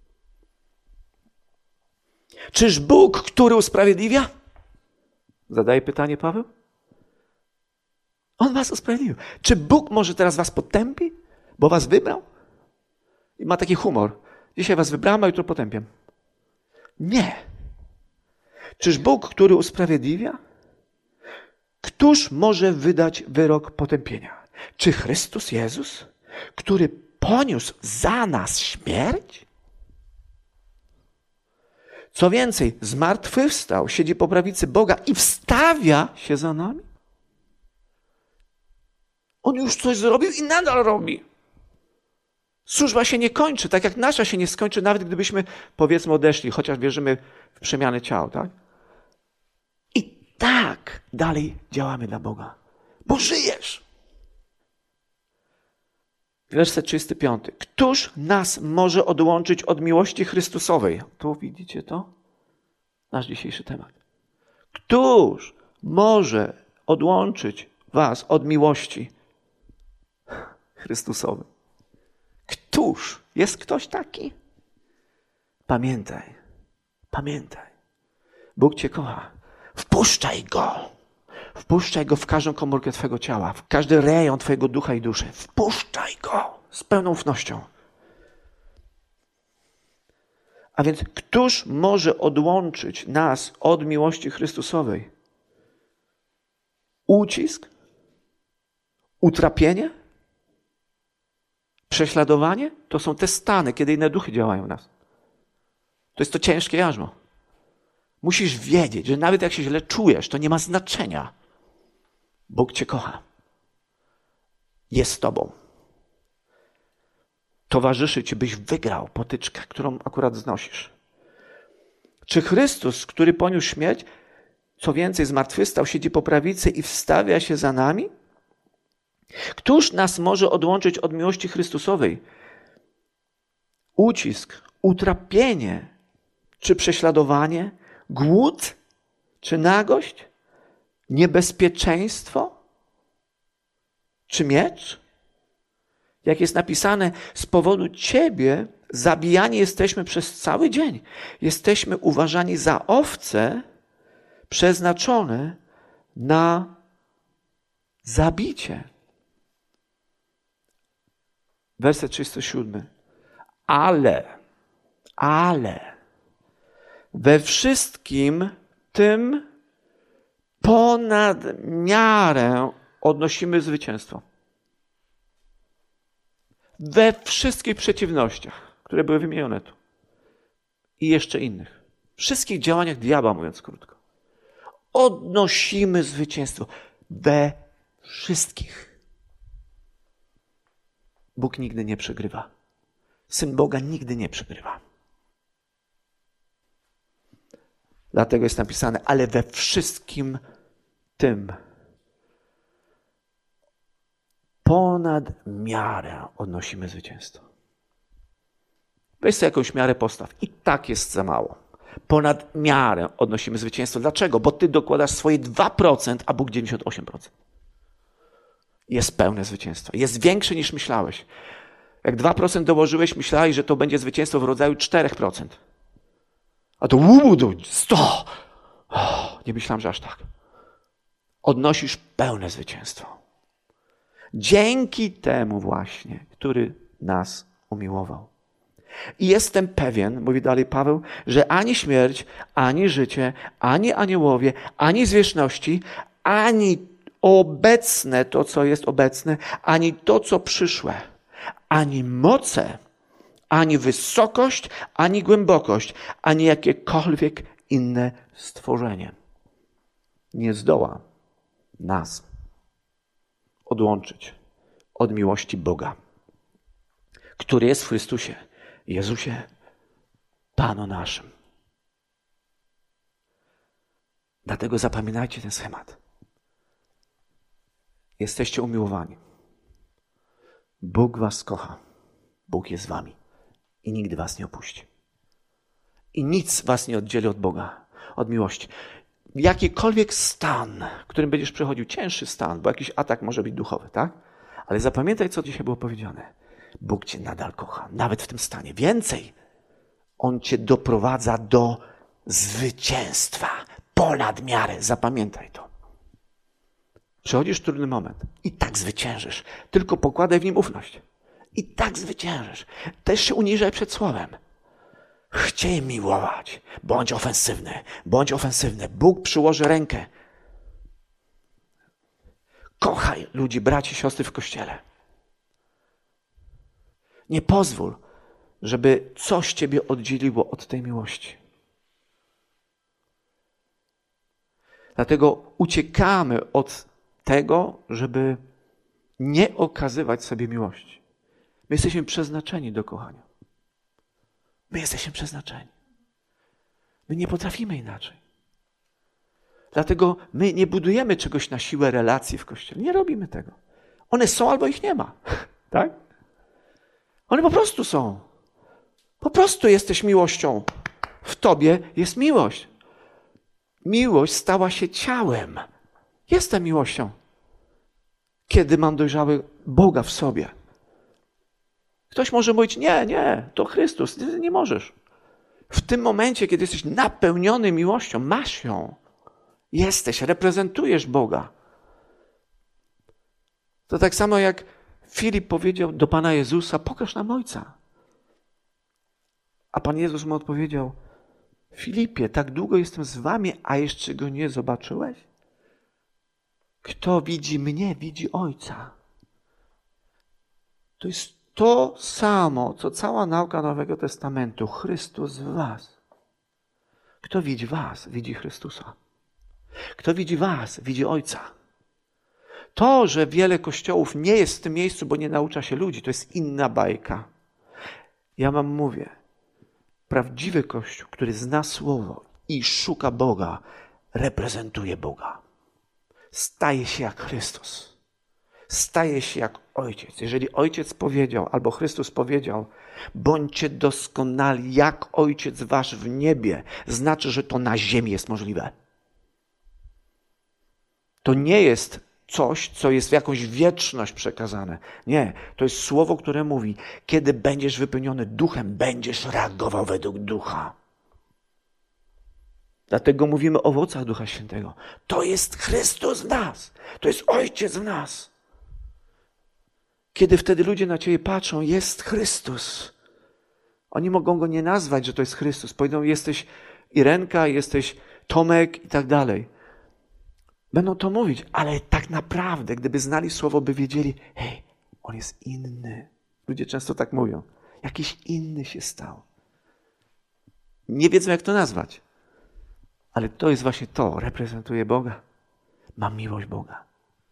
Czyż Bóg, który usprawiedliwia? Zadaje pytanie Paweł. On was usprawiedliwił. Czy Bóg może teraz was potępi, bo was wybrał? I ma taki humor. Dzisiaj was wybrałem, a jutro potępiam. Nie. Czyż Bóg, który usprawiedliwia? Któż może wydać wyrok potępienia? Czy Chrystus Jezus, który poniósł za nas śmierć? Co więcej, zmartwychwstał, siedzi po prawicy Boga i wstawia się za nami? On już coś zrobił i nadal robi. Służba się nie kończy, tak jak nasza się nie skończy, nawet gdybyśmy, powiedzmy, odeszli, chociaż wierzymy w przemianę ciał, tak? I tak dalej działamy dla Boga, bo żyjesz. Werset 35. Któż nas może odłączyć od miłości Chrystusowej? Tu widzicie to? Nasz dzisiejszy temat. Któż może odłączyć was od miłości Chrystusowej? Któż? Jest ktoś taki? Pamiętaj. Bóg cię kocha. Wpuszczaj Go. Wpuszczaj Go w każdą komórkę twojego ciała, w każdy rejon twojego ducha i duszy. Wpuszczaj Go z pełną ufnością. A więc któż może odłączyć nas od miłości Chrystusowej? Ucisk? Utrapienie? Prześladowanie? To są te stany, kiedy inne duchy działają w nas. To jest to ciężkie jarzmo. Musisz wiedzieć, że nawet jak się źle czujesz, to nie ma znaczenia. Bóg cię kocha. Jest z tobą. Towarzyszy ci, byś wygrał potyczkę, którą akurat znosisz. Czy Chrystus, który poniósł śmierć, co więcej zmartwychwstał, siedzi po prawicy i wstawia się za nami? Któż nas może odłączyć od miłości Chrystusowej? Ucisk, utrapienie, czy prześladowanie, głód, czy nagość, niebezpieczeństwo, czy miecz? Jak jest napisane, z powodu Ciebie zabijani jesteśmy przez cały dzień. Jesteśmy uważani za owce przeznaczone na zabicie. Werset 37. Ale we wszystkim tym ponad miarę odnosimy zwycięstwo. We wszystkich przeciwnościach, które były wymienione tu. I jeszcze innych. Wszystkich działaniach diabła, mówiąc krótko. Odnosimy zwycięstwo. We wszystkich. Bóg nigdy nie przegrywa. Syn Boga nigdy nie przegrywa. Dlatego jest napisane, ale we wszystkim tym ponad miarę odnosimy zwycięstwo. Weź sobie jakąś miarę postaw. I tak jest za mało. Ponad miarę odnosimy zwycięstwo. Dlaczego? Bo ty dokładasz swoje 2%, a Bóg 98%. Jest pełne zwycięstwo. Jest większe niż myślałeś. Jak 2% dołożyłeś, myślałeś, że to będzie zwycięstwo w rodzaju 4%. A to 100. Nie myślałem, że aż tak. Odnosisz pełne zwycięstwo. Dzięki temu właśnie, który nas umiłował. I jestem pewien, mówi dalej Paweł, że ani śmierć, ani życie, ani aniołowie, ani zwierzchności, ani obecne, to co jest obecne, ani to co przyszłe, ani moce, ani wysokość, ani głębokość, ani jakiekolwiek inne stworzenie nie zdoła nas odłączyć od miłości Boga, który jest w Chrystusie, Jezusie, Panu naszym. Dlatego zapamiętajcie ten schemat. Jesteście umiłowani. Bóg was kocha. Bóg jest z wami i nigdy was nie opuści. I nic was nie oddzieli od Boga, od miłości. Jakikolwiek stan, w którym będziesz przechodził, cięższy stan, bo jakiś atak może być duchowy, tak? Ale zapamiętaj, co dzisiaj było powiedziane. Bóg cię nadal kocha, nawet w tym stanie. Więcej, On cię doprowadza do zwycięstwa ponad miarę. Zapamiętaj to. Przechodzisz trudny moment i tak zwyciężysz. Tylko pokładaj w nim ufność. I tak zwyciężysz. Też się uniżaj przed słowem. Chciej miłować. Bądź ofensywny. Bądź ofensywny. Bóg przyłoży rękę. Kochaj ludzi, braci, siostry w Kościele. Nie pozwól, żeby coś ciebie oddzieliło od tej miłości. Dlatego uciekamy od tego, żeby nie okazywać sobie miłości. My jesteśmy przeznaczeni do kochania. My jesteśmy przeznaczeni. My nie potrafimy inaczej. Dlatego my nie budujemy czegoś na siłę relacji w Kościele. Nie robimy tego. One są albo ich nie ma. Tak? One po prostu są. Po prostu jesteś miłością. W tobie jest miłość. Miłość stała się ciałem. Jestem miłością. Kiedy mam dojrzały Boga w sobie. Ktoś może mówić, nie, to Chrystus. Ty nie możesz. W tym momencie, kiedy jesteś napełniony miłością, masz ją. Jesteś, reprezentujesz Boga. To tak samo jak Filip powiedział do Pana Jezusa, pokaż nam Ojca. A Pan Jezus mu odpowiedział, Filipie, tak długo jestem z wami, a jeszcze go nie zobaczyłeś? Kto widzi mnie, widzi Ojca. To jest to samo, co cała nauka Nowego Testamentu. Chrystus w was. Kto widzi was, widzi Chrystusa. Kto widzi was, widzi Ojca. To, że wiele kościołów nie jest w tym miejscu, bo nie naucza się ludzi, to jest inna bajka. Ja wam mówię, prawdziwy Kościół, który zna Słowo i szuka Boga, reprezentuje Boga. Staje się jak Chrystus. Staje się jak Ojciec. Jeżeli Ojciec powiedział, albo Chrystus powiedział, bądźcie doskonali jak Ojciec wasz w niebie, znaczy, że to na ziemi jest możliwe. To nie jest coś, co jest w jakąś wieczność przekazane. Nie, to jest słowo, które mówi, kiedy będziesz wypełniony duchem, będziesz reagował według ducha. Dlatego mówimy o owocach Ducha Świętego. To jest Chrystus w nas. To jest Ojciec w nas. Kiedy wtedy ludzie na ciebie patrzą, jest Chrystus. Oni mogą go nie nazwać, że to jest Chrystus. Powiedzą, jesteś Irenka, jesteś Tomek i tak dalej. Będą to mówić, ale tak naprawdę, gdyby znali słowo, by wiedzieli, hej, on jest inny. Ludzie często tak mówią. Jakiś inny się stał. Nie wiedzą, jak to nazwać. Ale to jest właśnie to, reprezentuje Boga. Mam miłość Boga.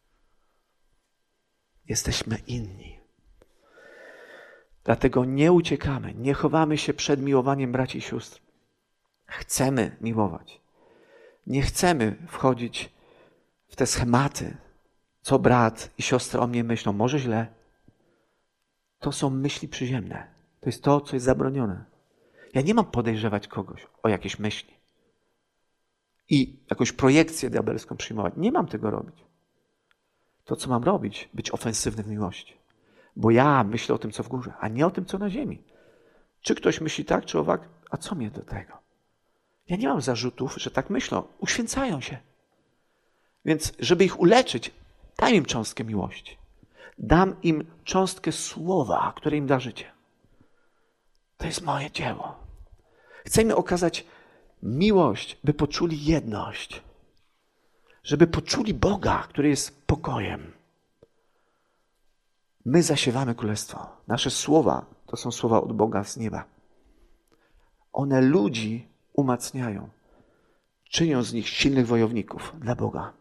Jesteśmy inni. Dlatego nie uciekamy, nie chowamy się przed miłowaniem braci i sióstr. Chcemy miłować. Nie chcemy wchodzić w te schematy, co brat i siostra o mnie myślą. Może źle. To są myśli przyziemne. To jest to, co jest zabronione. Ja nie mam podejrzewać kogoś o jakieś myśli i jakąś projekcję diabelską przyjmować. Nie mam tego robić. To, co mam robić, być ofensywny w miłości. Bo ja myślę o tym, co w górze, a nie o tym, co na ziemi. Czy ktoś myśli tak, czy owak? A co mnie do tego? Ja nie mam zarzutów, że tak myślą. Uświęcają się. Więc, żeby ich uleczyć, daj im cząstkę miłości. Dam im cząstkę słowa, które im da życie. To jest moje dzieło. Chcę im okazać miłość, by poczuli jedność. Żeby poczuli Boga, który jest pokojem. My zasiewamy królestwo. Nasze słowa to są słowa od Boga z nieba. One ludzi umacniają. Czynią z nich silnych wojowników dla Boga.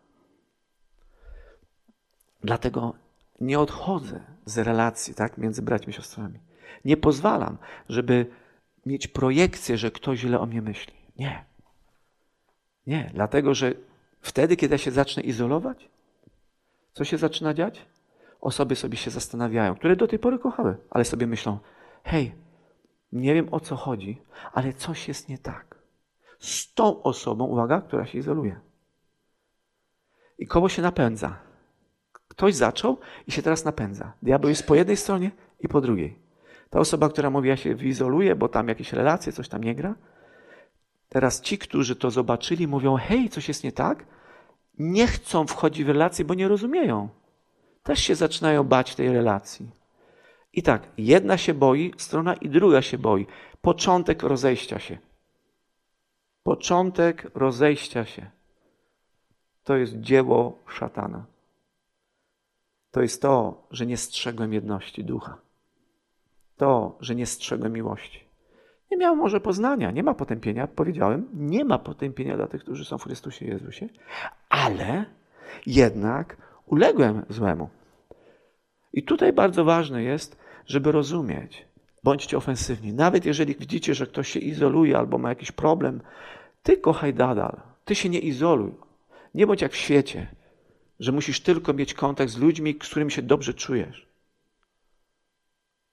Dlatego nie odchodzę z relacji między braćmi i siostrami. Nie pozwalam, żeby mieć projekcję, że ktoś źle o mnie myśli. Nie. Nie, dlatego że wtedy, kiedy ja się zacznę izolować, co się zaczyna dziać? Osoby sobie się zastanawiają, które do tej pory kochały, ale sobie myślą, hej, nie wiem o co chodzi, ale coś jest nie tak. Z tą osobą, uwaga, która się izoluje. I koło się napędza. Ktoś zaczął i się teraz napędza. Diabeł jest po jednej stronie i po drugiej. Ta osoba, która mówi, ja się wyizoluję, bo tam jakieś relacje, coś tam nie gra. Teraz ci, którzy to zobaczyli, mówią, hej, coś jest nie tak. Nie chcą wchodzić w relacje, bo nie rozumieją. Też się zaczynają bać tej relacji. I tak, jedna się boi strona i druga się boi. Początek rozejścia się. Początek rozejścia się. To jest dzieło szatana. To jest to, że nie strzegłem jedności ducha. To, że nie strzegłem miłości. Nie miałem może poznania, nie ma potępienia, powiedziałem, nie ma potępienia dla tych, którzy są w Chrystusie Jezusie, ale jednak uległem złemu. I tutaj bardzo ważne jest, żeby rozumieć, bądźcie ofensywni. Nawet jeżeli widzicie, że ktoś się izoluje albo ma jakiś problem, ty kochaj nadal, ty się nie izoluj. Nie bądź jak w świecie, że musisz tylko mieć kontakt z ludźmi, z którymi się dobrze czujesz.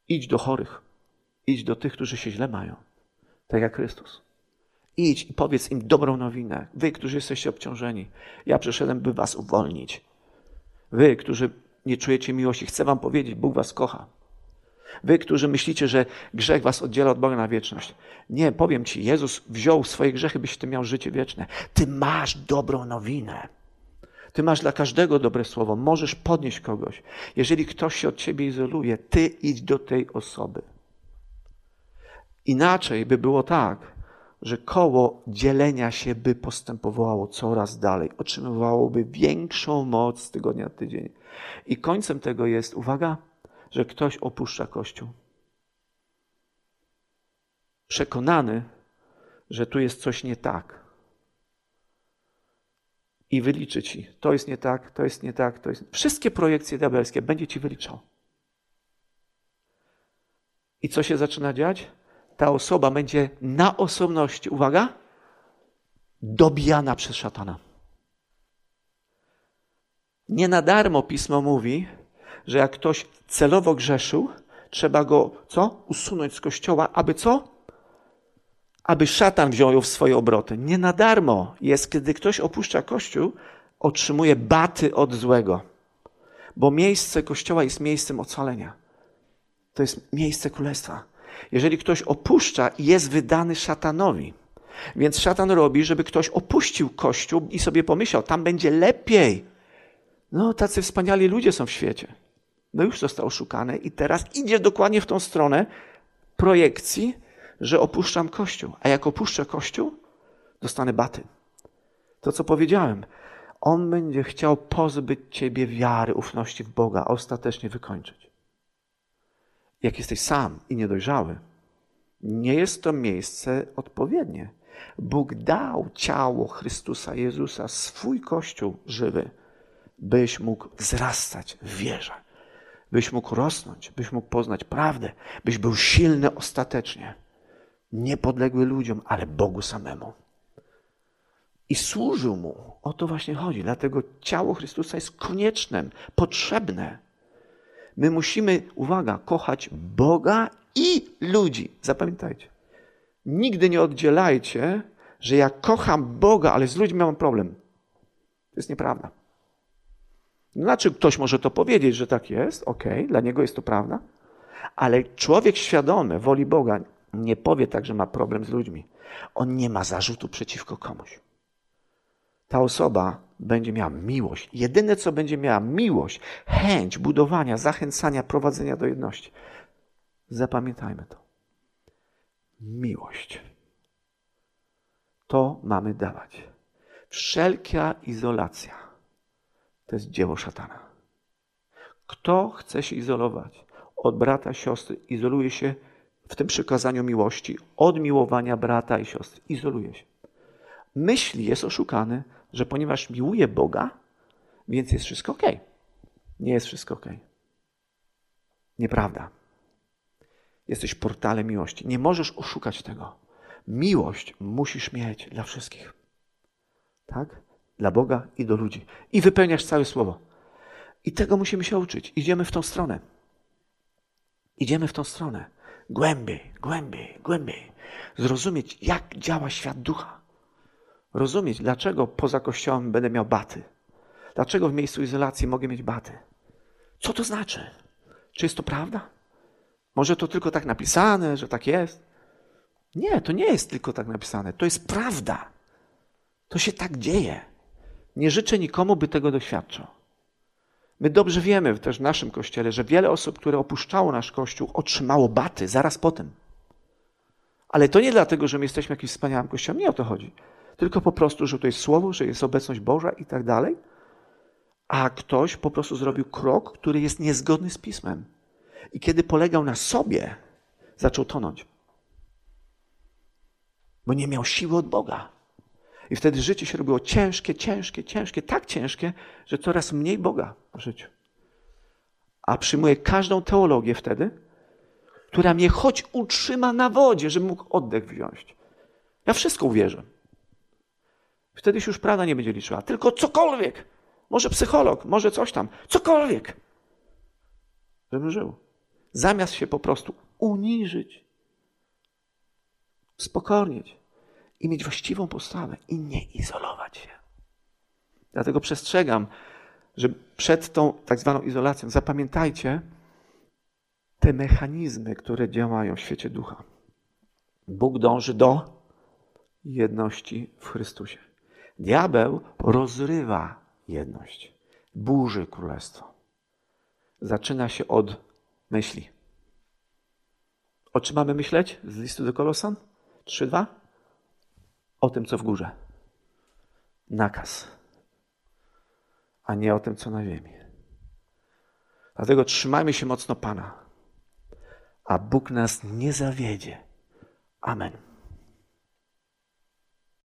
Idź do chorych. Idź do tych, którzy się źle mają. Tak jak Chrystus. Idź i powiedz im dobrą nowinę. Wy, którzy jesteście obciążeni. Ja przyszedłem, by was uwolnić. Wy, którzy nie czujecie miłości, chcę wam powiedzieć, Bóg was kocha. Wy, którzy myślicie, że grzech was oddziela od Boga na wieczność. Nie, powiem ci, Jezus wziął swoje grzechy, byś ty miał życie wieczne. Ty masz dobrą nowinę. Ty masz dla każdego dobre słowo. Możesz podnieść kogoś. Jeżeli ktoś się od ciebie izoluje, ty idź do tej osoby. Inaczej by było tak, że koło dzielenia się by postępowało coraz dalej. Otrzymywałoby większą moc z tygodnia na tydzień. I końcem tego jest, uwaga, że ktoś opuszcza Kościół. Przekonany, że tu jest coś nie tak. I wyliczy ci, to jest nie tak, to jest nie tak, to jest... Wszystkie projekcje diabelskie będzie ci wyliczał. I co się zaczyna dziać? Ta osoba będzie na osobności, uwaga, dobijana przez szatana. Nie na darmo Pismo mówi, że jak ktoś celowo grzeszył, trzeba go, co? Usunąć z Kościoła, aby co? Aby szatan wziął ją w swoje obroty. Nie na darmo jest, kiedy ktoś opuszcza Kościół, otrzymuje baty od złego. Bo miejsce Kościoła jest miejscem ocalenia. To jest miejsce królestwa. Jeżeli ktoś opuszcza, jest wydany szatanowi. Więc szatan robi, żeby ktoś opuścił Kościół i sobie pomyślał, tam będzie lepiej. No, tacy wspaniali ludzie są w świecie. No już został oszukany i teraz idzie dokładnie w tą stronę projekcji, że opuszczam Kościół. A jak opuszczę Kościół, dostanę baty. To, co powiedziałem, on będzie chciał pozbyć ciebie wiary, ufności w Boga, a ostatecznie wykończyć. Jak jesteś sam i niedojrzały, nie jest to miejsce odpowiednie. Bóg dał ciało Chrystusa Jezusa, swój Kościół żywy, byś mógł wzrastać w wierze, byś mógł rosnąć, byś mógł poznać prawdę, byś był silny ostatecznie. Niepodległy ludziom, ale Bogu samemu. I służył Mu. O to właśnie chodzi. Dlatego ciało Chrystusa jest konieczne, potrzebne. My musimy, uwaga, kochać Boga i ludzi. Zapamiętajcie. Nigdy nie oddzielajcie, że ja kocham Boga, ale z ludźmi mam problem. To jest nieprawda. Znaczy, ktoś może to powiedzieć, że tak jest, okej, dla niego jest to prawda, ale człowiek świadomy woli Boga nie powie tak, że ma problem z ludźmi. On nie ma zarzutu przeciwko komuś. Ta osoba będzie miała miłość. Jedyne, co będzie miała miłość, chęć budowania, zachęcania, prowadzenia do jedności. Zapamiętajmy to. Miłość. To mamy dawać. Wszelka izolacja to jest dzieło szatana. Kto chce się izolować od brata, siostry, izoluje się w tym przykazaniu miłości, od miłowania brata i siostry. Izoluje się. Myśli, jest oszukany, że ponieważ miłuje Boga, więc jest wszystko okej. Nie jest wszystko okej. Nieprawda. Jesteś portalem miłości. Nie możesz oszukać tego. Miłość musisz mieć dla wszystkich. Tak? Dla Boga i do ludzi. I wypełniasz całe słowo. I tego musimy się uczyć. Idziemy w tą stronę. Idziemy w tą stronę. Głębiej, głębiej, głębiej. Zrozumieć, jak działa świat ducha. Rozumieć, dlaczego poza Kościołem będę miał baty. Dlaczego w miejscu izolacji mogę mieć baty. Co to znaczy? Czy jest to prawda? Może to tylko tak napisane, że tak jest? Nie, to nie jest tylko tak napisane. To jest prawda. To się tak dzieje. Nie życzę nikomu, by tego doświadczał. My dobrze wiemy też w naszym Kościele, że wiele osób, które opuszczało nasz Kościół, otrzymało baty zaraz potem. Ale to nie dlatego, że my jesteśmy jakimś wspaniałym Kościołem. Nie o to chodzi. Tylko po prostu, że to jest Słowo, że jest obecność Boża i tak dalej. A ktoś po prostu zrobił krok, który jest niezgodny z Pismem. I kiedy polegał na sobie, zaczął tonąć. Bo nie miał siły od Boga. I wtedy życie się robiło ciężkie, ciężkie, ciężkie, tak ciężkie, że coraz mniej Boga w życiu. A przyjmuję każdą teologię wtedy, która mnie choć utrzyma na wodzie, żebym mógł oddech wziąć. Ja wszystko uwierzę. Wtedy się już prawda nie będzie liczyła. Tylko cokolwiek. Może psycholog, może coś tam. Cokolwiek. Żebym żył. Zamiast się po prostu uniżyć, spokornieć i mieć właściwą postawę i nie izolować się. Dlatego przestrzegam, że przed tą tak zwaną izolacją zapamiętajcie te mechanizmy, które działają w świecie ducha. Bóg dąży do jedności w Chrystusie. Diabeł rozrywa jedność, burzy królestwo. Zaczyna się od myśli. O czym mamy myśleć z listu do Kolosan? 3:2? O tym, co w górze. Nakaz. A nie o tym, co na ziemi. Dlatego trzymajmy się mocno Pana. A Bóg nas nie zawiedzie. Amen.